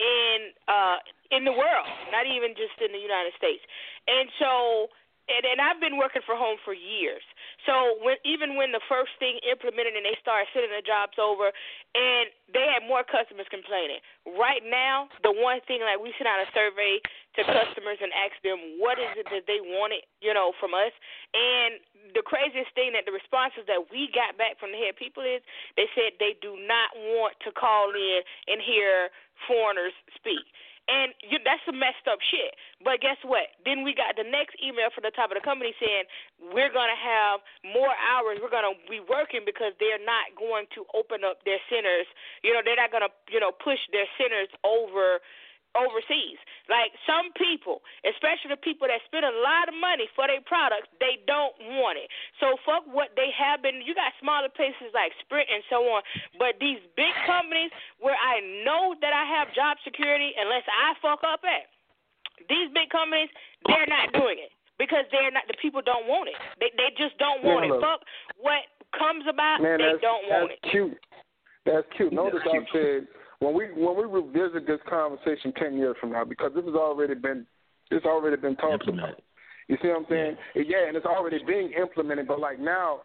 in the world, not even just in the United States. And so and I've been working from home for years. So even when the first thing implemented and they started sending the jobs over, and they had more customers complaining. Right now, the one thing, like, we sent out a survey to customers and asked them what is it that they wanted, from us. And the craziest thing that the responses that we got back from the head people is they said they do not want to call in and hear foreigners speak. And that's some messed up shit. But guess what? Then we got the next email from the top of the company saying we're going to have more hours. We're going to be working because they're not going to open up their centers. They're not going to, push their centers overseas. Like, some people, especially the people that spend a lot of money for their products, they don't want it. So fuck what they have been. You got smaller places like Sprint and so on, but these big companies where I know that I have job security unless I fuck up at, these big companies, they're not doing it because they're not. The people don't want it. They just don't want it. Fuck what comes about. They don't want it.
That's cute. That's cute. Notice I said, when we revisit this conversation 10 years from now, because this has already been talked about. You see what I'm saying? Yeah, and it's already being implemented. But like now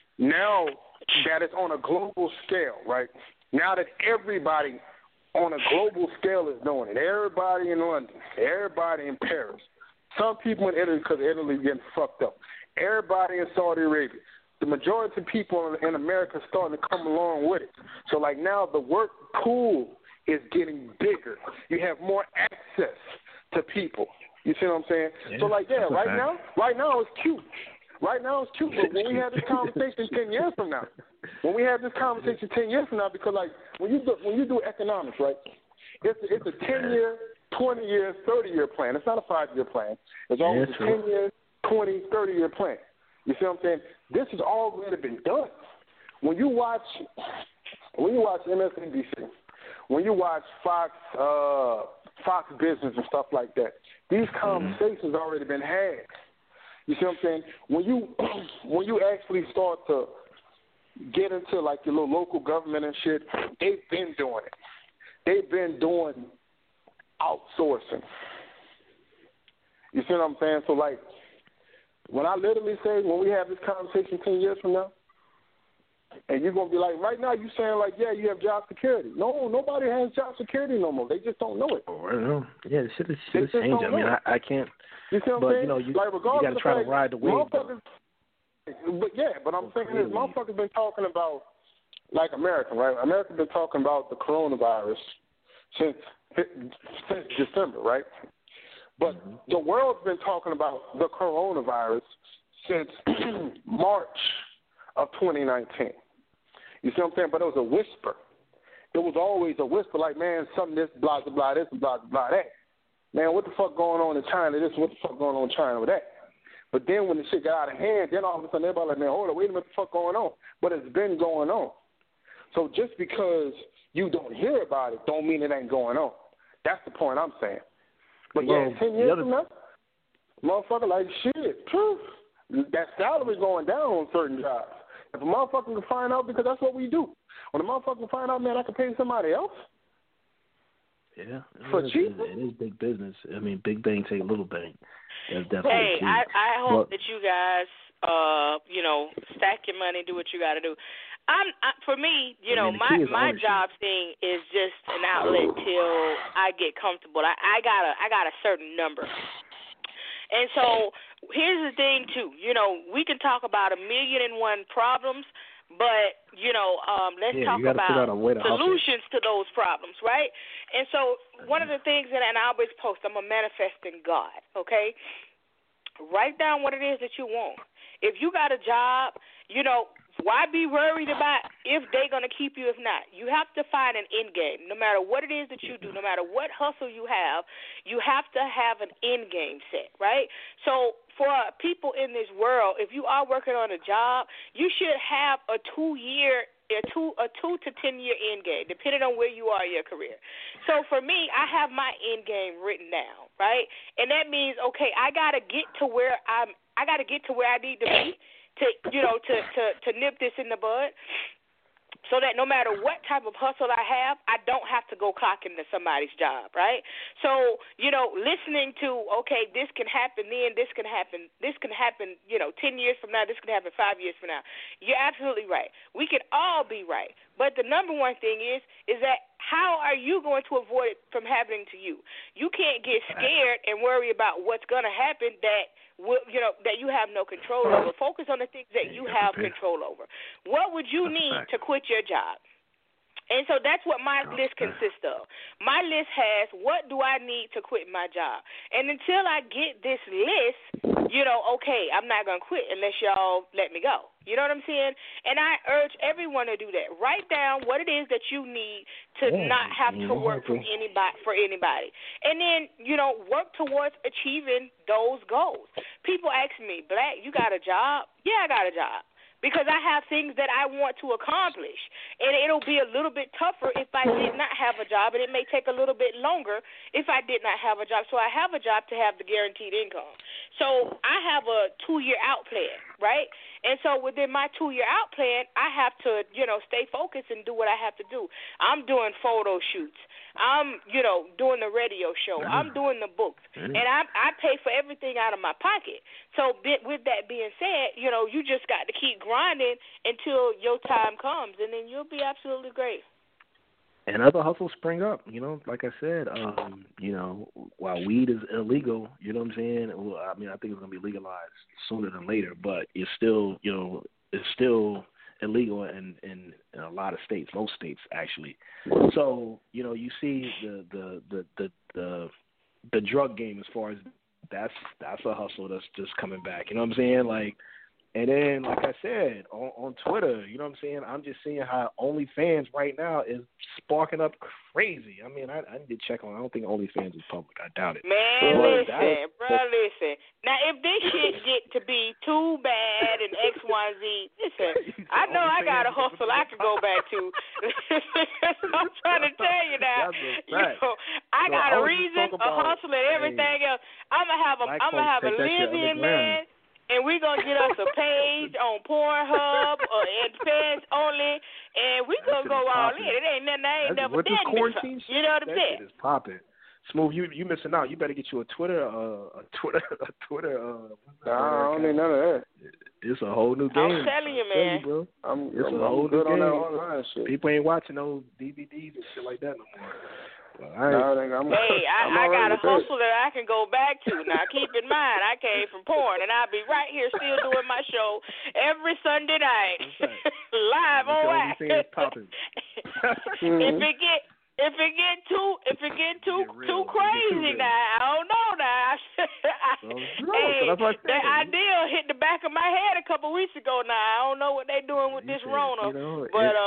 that it's on a global scale, right? Now that everybody on a global scale is doing it, everybody in London, everybody in Paris, some people in Italy because Italy's getting fucked up, everybody in Saudi Arabia. The majority of people in America are starting to come along with it. So, like, now the work pool is getting bigger. You have more access to people. You see what I'm saying? Yeah, so, like, right now it's cute. Right now it's cute. But when we have this conversation 10 years from now, because, like, when you do economics, right, it's a 10-year, 20-year, 30-year plan. It's not a 5-year plan. It's always a 10-year, 20, 30-year plan. You see what I'm saying? This has already been done. When you watch MSNBC, when you watch Fox Business and stuff like that, these conversations already been had. You see what I'm saying? When you actually start to get into like your little local government and shit, they've been doing it. They've been doing outsourcing. You see what I'm saying? So like, when I literally say, when we have this conversation 10 years from now, and you're going to be like, right now you're saying like, yeah, you have job security. No, nobody has job security no more. They just don't know it.
Oh, I know. Yeah, the shit is changing. I mean, I can't.
You see what I'm saying?
You
like,
got to try to ride the wave.
But I'm saying this, motherfuckers been talking about, like America, right? America's been talking about the coronavirus since December, right? But the world's been talking about the coronavirus since March of 2019. You see what I'm saying? But it was a whisper. It was always a whisper like, man, something this, blah, blah, blah, this, blah, blah, that. Man, what the fuck going on in China, this, what the fuck going on in China with that? But then when the shit got out of hand, then all of a sudden everybody like, man, hold on, wait a minute, what the fuck going on? But it's been going on. So just because you don't hear about it don't mean it ain't going on. That's the point I'm saying. But 10 years from now, motherfucker, like, shit, truth, that salary going down on certain jobs. If a motherfucker can find out, because that's what we do. When a motherfucker can find out, man, I can pay somebody else.
Yeah.
For cheap.
It is big business. I mean, big bang take little bang. That's definitely
key. I hope that you guys, stack your money, do what you got to do. For me, my job thing is just an outlet till I get comfortable. I got a certain number. And so here's the thing, too. We can talk about 1,000,001 problems, but, let's talk about solutions to those problems, right? And so one of the things that I always post, I'm a manifesting God, okay? Write down what it is that you want. If you got a job, Why be worried about if they're going to keep you if not? You have to find an end game. No matter what it is that you do, no matter what hustle you have to have an end game set, right? So for people in this world, if you are working on a job, you should have a 2 to 10 year end game, depending on where you are in your career. So for me, I have my end game written down, right? And that means, okay, I gotta get to where I need to be to nip this in the bud, so that no matter what type of hustle I have, I don't have to go clock into somebody's job, right? So, listening to, okay, this can happen then, this can happen, 10 years from now, this can happen 5 years from now. You're absolutely right. We can all be right. But the number one thing is that how are you going to avoid it from happening to you? You can't get scared and worry about what's going to happen that you have no control over. Focus on the things that you have control over. What would you need to quit your job? And so that's what my list consists of. My list has, what do I need to quit my job? And until I get this list, okay, I'm not going to quit unless y'all let me go. You know what I'm saying? And I urge everyone to do that. Write down what it is that you need to not have to work for anybody. And then, work towards achieving those goals. People ask me, Black, you got a job? Yeah, I got a job. Because I have things that I want to accomplish. And it'll be a little bit tougher if I did not have a job, and it may take a little bit longer if I did not have a job. So I have a job to have the guaranteed income. So I have a 2-year out plan, right? And so within my 2-year out plan, I have to, stay focused and do what I have to do. I'm doing photo shoots. I'm, doing the radio show. I'm doing the books. And I pay for everything out of my pocket. So with that being said, you just got to keep grinding until your time comes, and then you'll be absolutely great.
And other hustles spring up, like I said, while weed is illegal, you know what I'm saying? Well, I think it's going to be legalized sooner than later, but it's still, it's still illegal in a lot of states, most states actually. So, you see the drug game as far as that's a hustle that's just coming back. You know what I'm saying? Like, and then, like I said, on Twitter, you know what I'm saying? I'm just seeing how OnlyFans right now is sparking up crazy. I mean, I need to check on it. I don't think OnlyFans is public. I doubt it.
Man, listen. Now, if this shit get to be too bad and X, Y, Z, listen, I know I got a hustle I can go back to. I'm trying to tell you now. I got a reason, a hustle, and everything else. I'm gonna have a Libyan man. And we're going to get us a page on Pornhub and Fans Only, and we're going to go all in. It ain't nothing I ain't never done before. You know what I'm saying?
That shit is popping. Smooth, you missing out. You better get you a Twitter.
I don't need none of that.
It's a whole new game.
I'm telling you, man.
Bro.
I'm
a whole
good
new
on
game.
that online shit.
People ain't watching those DVDs and shit like that no more.
I got a hustle that I can go back to. Now, keep in mind, I came from porn, and I'll be right here still doing my show every Sunday night, live on wax. If it get too crazy now, I don't know now. That idea hit the back of my head a couple weeks ago. Now I don't know what they doing with this Rona, but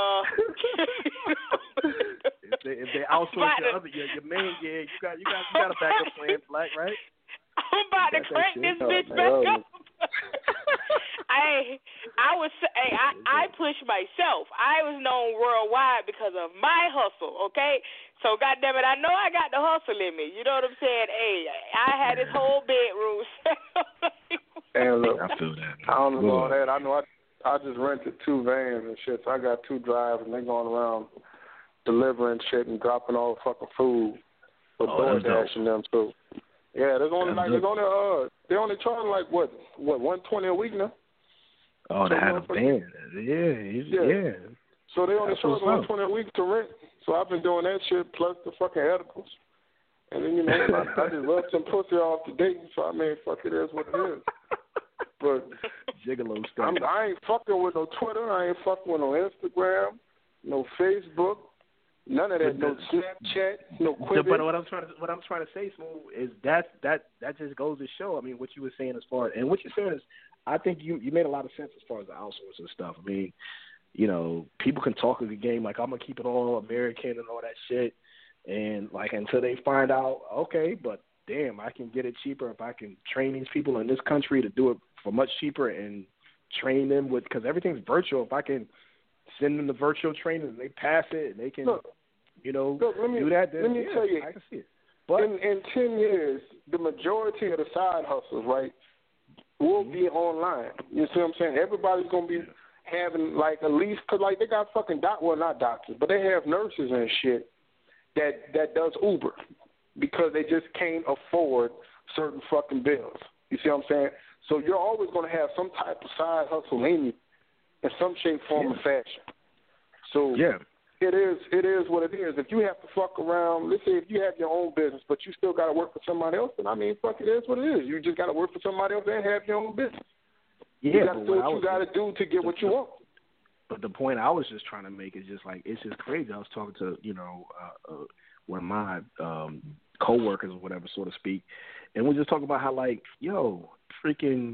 if they outsource your main gig, you got a backup plan, Black, right?
I'm about to crank this bitch back up. I push myself. I was known worldwide because of my hustle, okay? So, goddamn it, I know I got the hustle in me. You know what I'm saying? Hey, I had this whole bedroom set up.
And look,
I feel that.
I don't know that. I know I just rented 2 vans and shit, so I got 2 drivers, and they going around delivering shit and dropping all the fucking food for DoorDash and them, so. Yeah, they're only charging like what $120 a week now.
Oh, they had a band. Yeah.
So they only charge $120 a week to rent. So I've been doing that shit plus the fucking articles. And then I just rubbed some pussy off the date. So I mean, fuck it is what it is. But
gigolo stuff.
I ain't fucking with no Twitter. I ain't fucking with no Instagram, no Facebook. None of that. No Snapchat. No Quibi.
But what I'm trying to say, Smooth, is that just goes to show. I mean, what you were saying as far and what you're saying is, I think you made a lot of sense as far as the outsourcing stuff. I mean, you know, people can talk of the game like I'm gonna keep it all American and all that shit, and like until they find out, okay, but damn, I can get it cheaper if I can train these people in this country to do it for much cheaper and train them with, because everything's virtual. If I can send them the virtual training and they pass it and they can, do that, then
let me tell you,
I can see it. But
in 10 years, the majority of the side hustles, right, will be online. You see what I'm saying? Everybody's going to be having, like, at least, because, like, they got fucking, not doctors, but they have nurses and shit that does Uber because they just can't afford certain fucking bills. You see what I'm saying? So you're always going to have some type of side hustle in you in some shape, form, or fashion. So it is what it is. If you have to fuck around, let's say if you have your own business, but you still got to work for somebody else, then I mean, fuck, it is what it is. You just got to work for somebody else and have your own business. You got to do what you got to do to get what you want.
But the point I was just trying to make is just like, it's just crazy. I was talking to, one of my co-workers or whatever, so to speak, and we're just talking about how, like, freaking,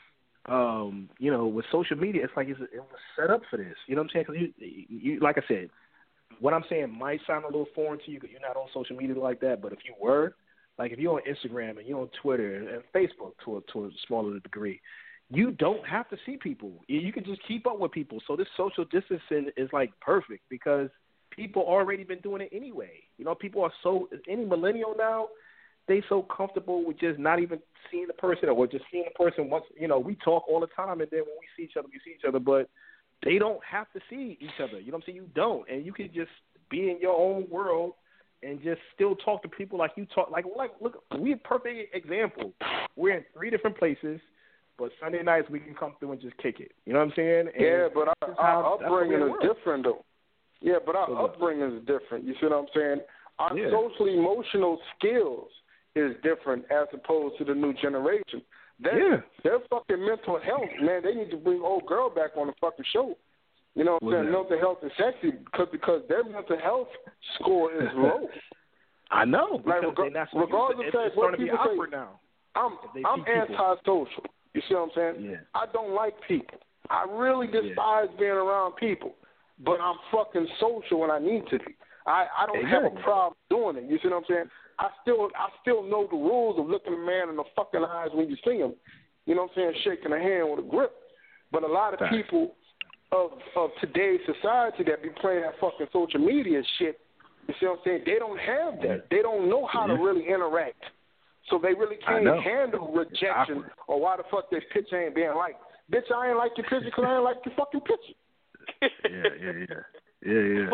with social media, it's like it was set up for this. You know what I'm saying? Because you, like I said, what I'm saying might sound a little foreign to you because you're not on social media like that. But if you were, like if you're on Instagram and you're on Twitter and Facebook to a smaller degree, you don't have to see people. You can just keep up with people. So this social distancing is like perfect because people already been doing it anyway. People are any millennial now, they so comfortable with just not even seeing the person or just seeing the person once. We talk all the time, and then when we see each other, but they don't have to see each other. You know what I'm saying? You don't, and you can just be in your own world and just still talk to people like you talk. Like look, we're a perfect example. We're in 3 different places, but Sunday nights we can come through and just kick it. You know what I'm saying?
And but our upbringing is different, though. Yeah, but our upbringing is different. You see what I'm saying? Our social emotional skills is different as opposed to the new generation. Their fucking mental health, man, they need to bring old girl back on the fucking show. You know what I'm saying? Mental health is sexy because their mental health score is low.
I know.
Like, regardless of what people say,
now.
I'm antisocial. You see what I'm saying?
Yeah.
I don't like people. I really despise being around people, but I'm fucking social when I need to be. I don't have a problem doing it. You see what I'm saying? I still know the rules of looking a man in the fucking eyes when you see him. You know what I'm saying? Shaking a hand with a grip. But a lot of people of today's society that be playing that fucking social media shit, you see what I'm saying? They don't have that. They don't know how to really interact. So they really can't handle rejection or why the fuck this picture ain't being liked. Bitch, I ain't like your picture because I ain't like your fucking picture.
Yeah.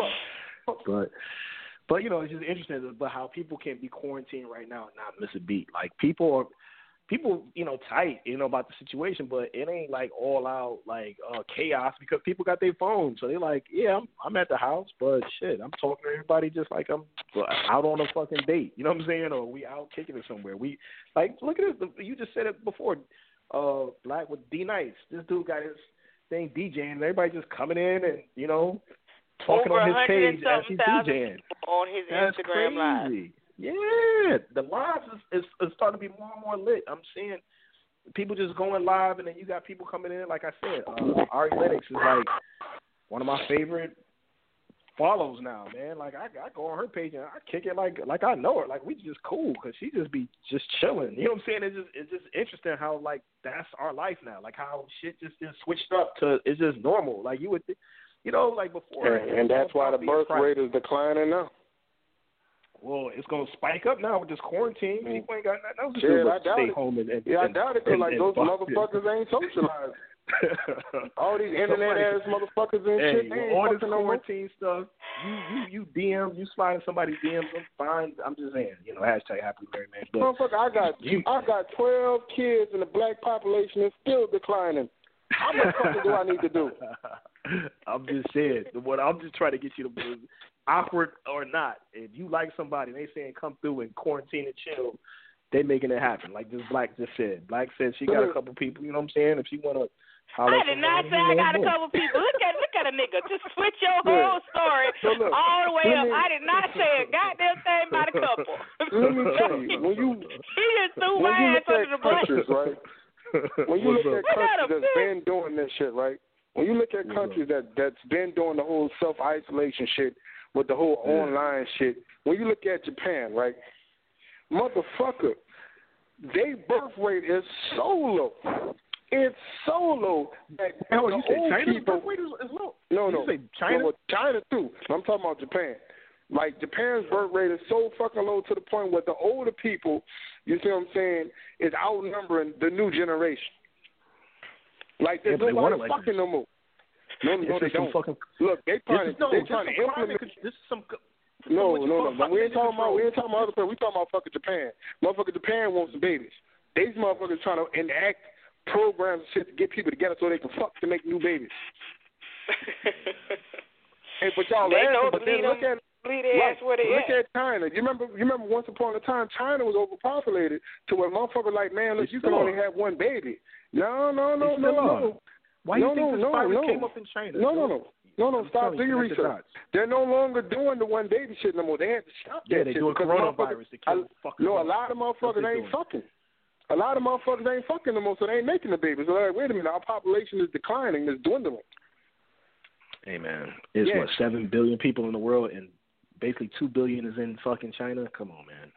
But it's just interesting about how people can be quarantined right now and not miss a beat. Like people tight, about the situation, but it ain't like all out like chaos because people got their phones. So they're like, yeah, I'm at the house, but shit, I'm talking to everybody just like I'm out on a fucking date. You know what I'm saying? Or we out kicking it somewhere. We like look at this. You just said it before. Black with D Nice. This dude got his thing DJing. And everybody just coming in and talking
over
on his page as he's DJing.
On his
That's
Instagram
crazy.
Live.
Yeah, the lives is starting to be more and more lit. I'm seeing people just going live, and then you got people coming in. Like I said, Ari Lennox is like one of my favorite follows now, man. Like I go on her page and I kick it like I know her. Like we just cool because she just be just chilling. You know what I'm saying? It's just interesting how like that's our life now. Like how shit just switched up to it's just normal. Like you would, like before.
And that's why the birth rate is declining now.
Well, it's going to spike up now with this quarantine. People ain't got nothing else to do but stay home and
I doubt it because like those motherfuckers ain't socialized. All these internet ass motherfuckers and shit. They
all
ain't
this quarantine stuff. You DM, you slide in somebody's DMs. I'm fine. I'm just saying, hashtag happy married man.
Motherfucker, I got 12 kids in the black population and still declining. How much fucking do I need to do?
I'm just saying. I'm just trying to get you to awkward or not. If you like somebody and they saying come through and quarantine and chill, they making it happen. Like this Black just said. Black said she got a couple people, you know what I'm saying? If she want to
I did not say I got a couple people. Look at a nigga. Just switch your whole story all the way up. I did not say a goddamn thing about a couple.
Let me tell you,
he just threw my ass under the bus.
Right? When you look at countries that's been doing this shit, right? When you look at countries that's been doing the whole self-isolation shit with the whole online shit, when you look at Japan, right? Motherfucker, their birth rate is so low. It's so low that the old
China's
people.
birth rate is low.
No.
You say China?
Well, China too. I'm talking about Japan. Like Japan's birth rate is so fucking low to the point where the older people, you see what I'm saying, is outnumbering the new generation. Like there's nobody fucking no more. No, they don't. Look, they trying to implement.
This is some.
No. But we ain't talking about other people. We talking about fucking Japan. Motherfucking Japan wants some babies. These motherfuckers trying to enact programs and shit to get people together so they can fuck to make new babies. Hey, but y'all laughing, but then look at China. You remember once upon a time China was overpopulated to where motherfuckers like, man, look, you can only have one baby. No.
Why do you think this virus came up in China?
No, stop. Do your research. They're no longer doing the one baby shit no more. They had to stop that shit.
Yeah, they're doing coronavirus to kill fuckers.
No, a lot of motherfuckers ain't fucking. A lot of motherfuckers ain't fucking no more, so they ain't making the babies. So they're like, wait a minute, our population is declining, it's dwindling.
Hey, man, it's 7 billion people in the world, and basically 2 billion is in fucking China? Come on, man.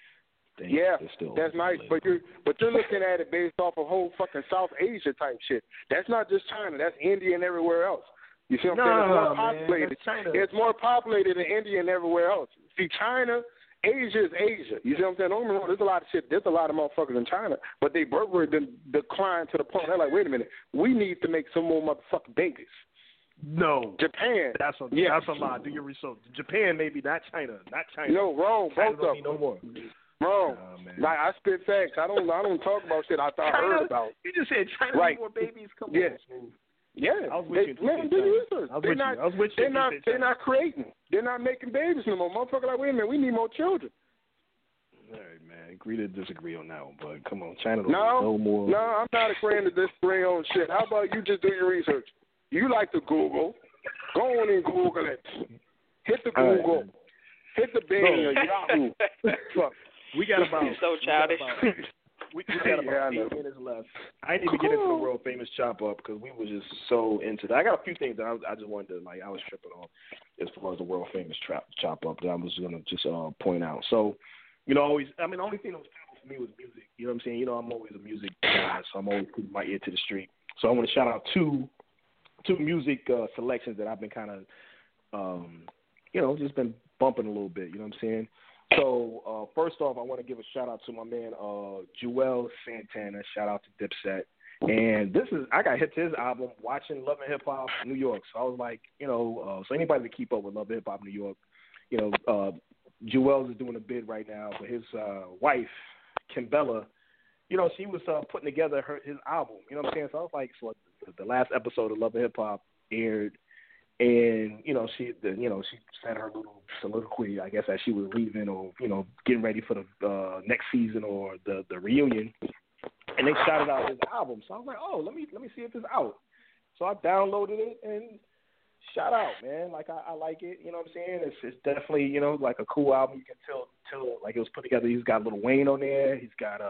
That's nice, but you're looking at it based off of whole fucking South Asia type shit. That's not just China. That's India and everywhere else. You see what I'm saying? It's more populated than India and everywhere else. See, China, Asia is Asia. You see what I'm saying? Don't get me wrong, there's a lot of shit. There's a lot of motherfuckers in China, but they birth rate declined to the point they're like, wait a minute, we need to make some more motherfucking babies. No.
Japan.
That's a lie. Do your research. Japan, maybe, not China.
No, wrong.
China
both of them.
No more.
Wrong. Like, I spit facts. I don't talk about shit I thought I heard about.
You just said China right. More babies. Come on.
Yeah.
I was with you.
Man, do your research. They're not creating. They're not making babies no more. Motherfucker, like, wait a minute, we need more children.
All right, man. Agree to disagree on that one, but come on, China don't no more.
No, I'm not agreeing to disagree on shit. How about you just do your research? You like to Google. Go on and Google it. Hit the Google.
Right,
hit the Bing or Yahoo. Fuck.
We got about.
You're so childish.
We got about 8 minutes left. I didn't even get into the world famous chop up because we were just so into that. I got a few things that I just wanted to I was tripping on as far as the world famous chop up that I was gonna just point out. So, the only thing that was powerful for me was music. You know what I'm saying? I'm always a music guy, so I'm always putting my ear to the street. So I want to shout out two music selections that I've been kind of, just been bumping a little bit. You know what I'm saying? So, first off, I want to give a shout-out to my man, Juelz Santana. Shout-out to Dipset. And I got hit to his album watching Love and Hip Hop New York. So I was like, so anybody to keep up with Love and Hip Hop New York, Juelz is doing a bid right now for his wife, Kimbella. She was putting together his album. You know what I'm saying? So I was like, the last episode of Love and Hip Hop aired. And, she said her little soliloquy, I guess, as she was leaving or, getting ready for the next season or the reunion. And they shouted out his album. So I was like, oh, let me see if it's out. So I downloaded it and shout out, man. Like, I like it. You know what I'm saying? It's definitely, like a cool album. You can tell like it was put together. He's got Lil Wayne on there. He's got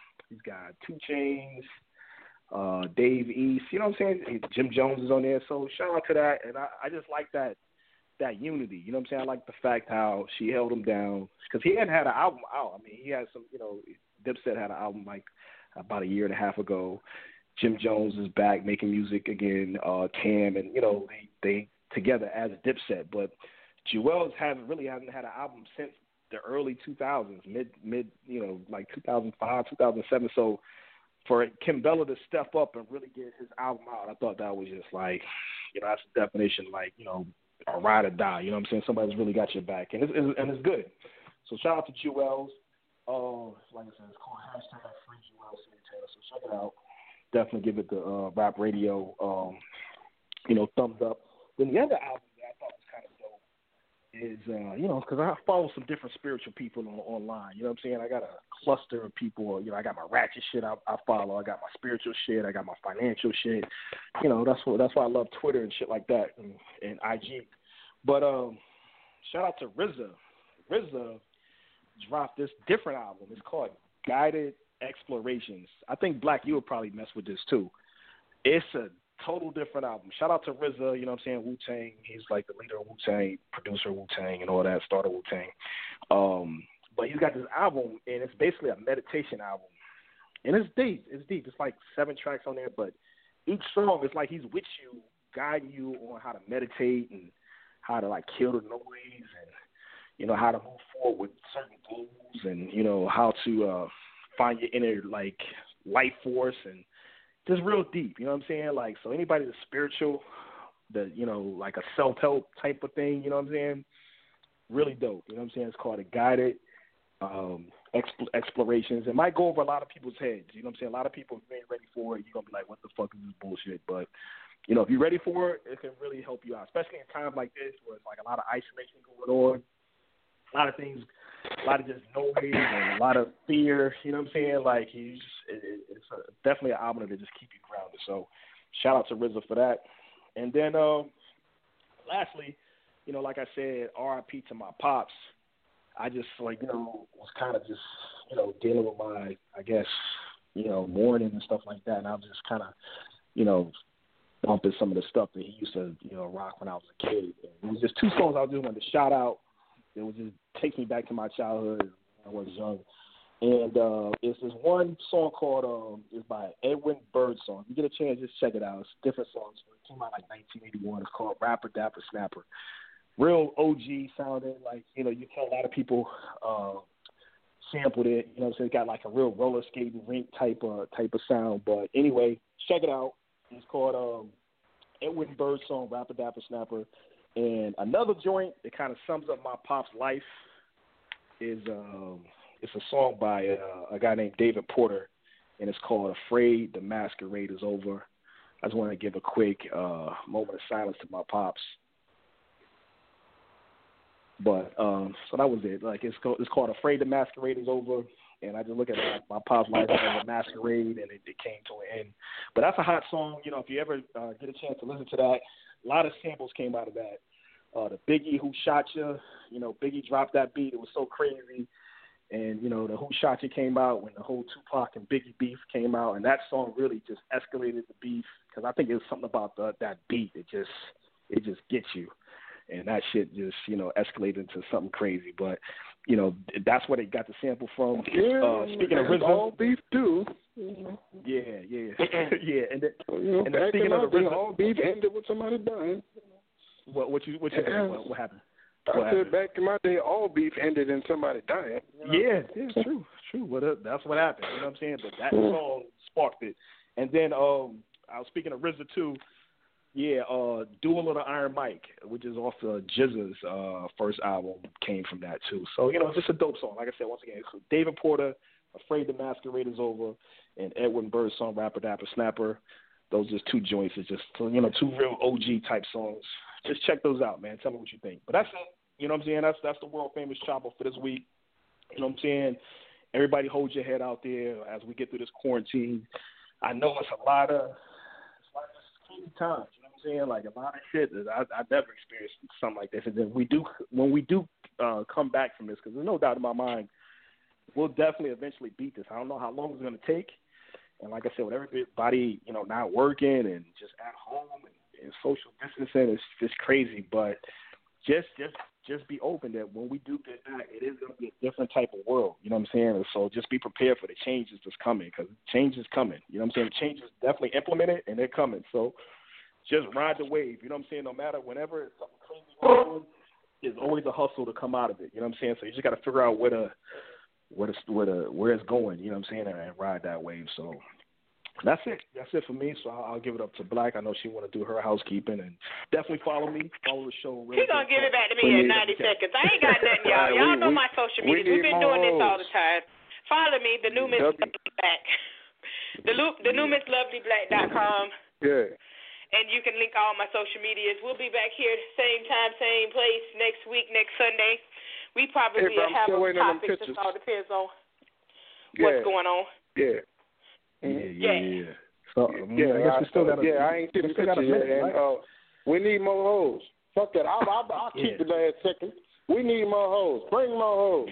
2 Chainz. Dave East, you know what I'm saying? Jim Jones is on there, so shout out to that. And I just like that unity, you know what I'm saying? I like the fact how she held him down because he hadn't had an album out. I mean, he had some, Dipset had an album like about a year and a half ago. Jim Jones is back making music again. Cam and they together as Dipset, but Juelz hasn't had an album since the early 2000s, mid like 2005, 2007. So for Kimbella to step up and really get his album out, I thought that was just like, that's the definition, like, a ride or die. You know what I'm saying? Somebody's really got your back, and it's good. So shout out to Juelz. Like I said, it's called #FreeJuelz Santana. So check it out. Definitely give it the Rap Radio, thumbs up. Then the other album that I thought was kind of dope is, because I follow some different spiritual people online. You know what I'm saying? I got a cluster of people. I got my ratchet shit I follow. I got my spiritual shit. I got my financial shit. That's why I love Twitter and shit like that and IG. But shout out to RZA. RZA dropped this different album. It's called Guided Explorations. I think Black, you would probably mess with this too. It's a total different album. Shout out to RZA, you know what I'm saying, Wu-Tang. He's like the leader of Wu-Tang, producer of Wu-Tang and all that, starter of Wu-Tang. But he's got this album, and it's basically a meditation album. And it's deep. It's like 7 tracks on there, but each song is like he's with you, guiding you on how to meditate and how to, like, kill the noise and, how to move forward with certain goals and, how to find your inner, like, life force and just real deep, you know what I'm saying? Like, so anybody that's spiritual, like a self-help type of thing, you know what I'm saying? Really dope, you know what I'm saying? It's called a Guided Explorations. It might go over a lot of people's heads, you know what I'm saying? A lot of people, if you ain't ready for it, you're going to be like, what the fuck is this bullshit? But, if you're ready for it, it can really help you out, especially in times like this where it's like a lot of isolation going on, a lot of things, a lot of just noise and a lot of fear, you know what I'm saying? Like, it's definitely an album to just keep you grounded. So, shout out to RZA for that. And then, lastly, like I said, R.I.P. to my pops. I just, was kind of just, dealing with my, I guess, mourning and stuff like that. And I was just kind of, bumping some of the stuff that he used to, rock when I was a kid. And it was just 2 songs I just wanted to shout out. It was just take me back to my childhood when I was young. And it's this one song called, it's by Edwin Birdsong. If you get a chance, just check it out. It's different songs. It came out like 1981. It's called Rapper Dapper Snapper. Real OG sounding, like, you tell a lot of people sampled it. You know what I'm saying? It got like a real roller skating rink type of sound. But anyway, check it out. It's called Edwin Birdsong, Rapper Dapper Snapper. And another joint that kind of sums up my pop's life is it's a song by a guy named David Porter, and it's called Afraid the Masquerade is Over. I just want to give a quick moment of silence to my pops. But so that was it. Like it's called Afraid the Masquerade is Over, and I just look at my pop's life as a masquerade, and it came to an end. But that's a hot song. If you ever get a chance to listen to that, a lot of samples came out of that. The Biggie Who Shot Ya, Biggie dropped that beat. It was so crazy. And, the Who Shot Ya came out when the whole Tupac and Biggie beef came out. And that song really just escalated the beef because I think it was something about that beat. It just gets you. And that shit just, escalated into something crazy. But, that's where they got the sample from. Speaking of RZA.
All beef too.
Yeah. Yeah. And then
speaking of the RZA. All beef ended with somebody dying.
What happened?
I said back in my day, all beef ended in somebody dying.
Yeah, it's true. But that's what happened. You know what I'm saying? But that song sparked it. And then I was speaking of RZA too. Yeah, Duel of the Iron Mike, which is off the GZA's first album, came from that too. So just a dope song. Like I said, once again, it's David Porter, Afraid the Masquerade is Over, and Edwin Birdsong, Rapper Dapper Snapper. Those just 2 joints. It's just 2 real OG type songs. Just check those out, man. Tell me what you think. But that's it. You know what I'm saying? That's the world famous chopper for this week. You know what I'm saying? Everybody hold your head out there as we get through this quarantine. I know it's a lot of crazy times. You know what I'm saying? Like a lot of shit that I've never experienced something like this. And then when we do come back from this, because there's no doubt in my mind, we'll definitely eventually beat this. I don't know how long it's going to take. And like I said, with everybody, not working and just at home and social distancing, it's just crazy. But just be open that when we do get back, it is going to be a different type of world. You know what I'm saying? And so just be prepared for the changes that's coming, because change is coming. You know what I'm saying? Change is definitely implemented, and they're coming. So just ride the wave. You know what I'm saying? No matter whenever something crazy happens, there's always a hustle to come out of it. You know what I'm saying? So you just got to figure out where it's going. You know what I'm saying? And ride that wave. So that's it. That's it for me. So I'll give it up to Black. I know she want to do her housekeeping, and definitely follow me. Follow the show.
He's going to give it back to me in 90 seconds. I ain't got nothing, y'all. Y'all know my social media. We've been doing this all the time. Follow me, the new Miss Lovely Black. The new MissLovelyBlack.com.
Yeah.
And you can link all my social medias. We'll be back here same time, same place next week, next Sunday. We probably will have a topic. It all depends on what's going on.
Yeah.
Yeah. So, I guess we still got
I ain't seen the picture yet. And we need more hoes. Fuck that. I'll keep the last second. We need more hoes. Bring more hoes.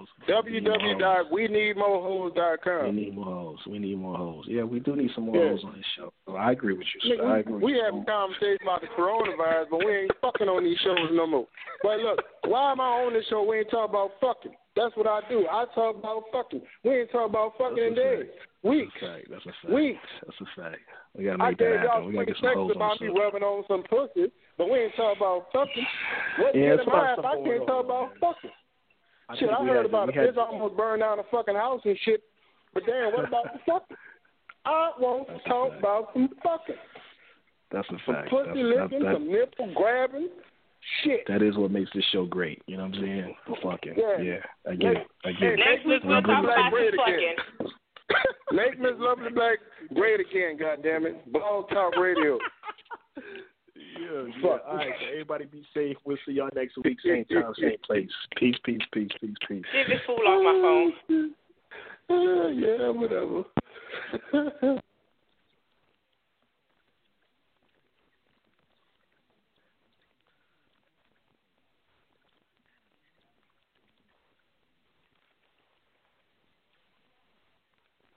www.weneedmorehoes.com.
We need more hoes. Yeah, we do need some more hoes on this show. So I agree with you.
We having conversations about the coronavirus, but we ain't fucking on these shows no more. But look, why am I on this show? We ain't talking about fucking. That's what I do. I talk about fucking. We ain't talking about fucking in days. Weeks.
That's a fact.
Weeks.
That's a fact. We gotta make that happen. We gotta get some hoes on
about me rubbing on some pussy, but we ain't talking about fucking. What get in my ass? I can't talk about fucking. Shit, I heard about a bitch almost burned down a fucking house and shit. But damn, what about the fucking? I won't talk about some fucking.
That's a fact.
Some pussy licking, some nipple grabbing. Shit.
That is what makes this show great. You know what I'm saying? The fucking. Yeah. I get it.
Next week we'll talk about the fucking.
Make Miss Lovely Black great again, goddammit. Blog Talk Radio.
Yeah. All right, so everybody be safe. We'll see y'all next week. Same time, same place. Peace.
Give this fool off my phone.
Yeah, whatever.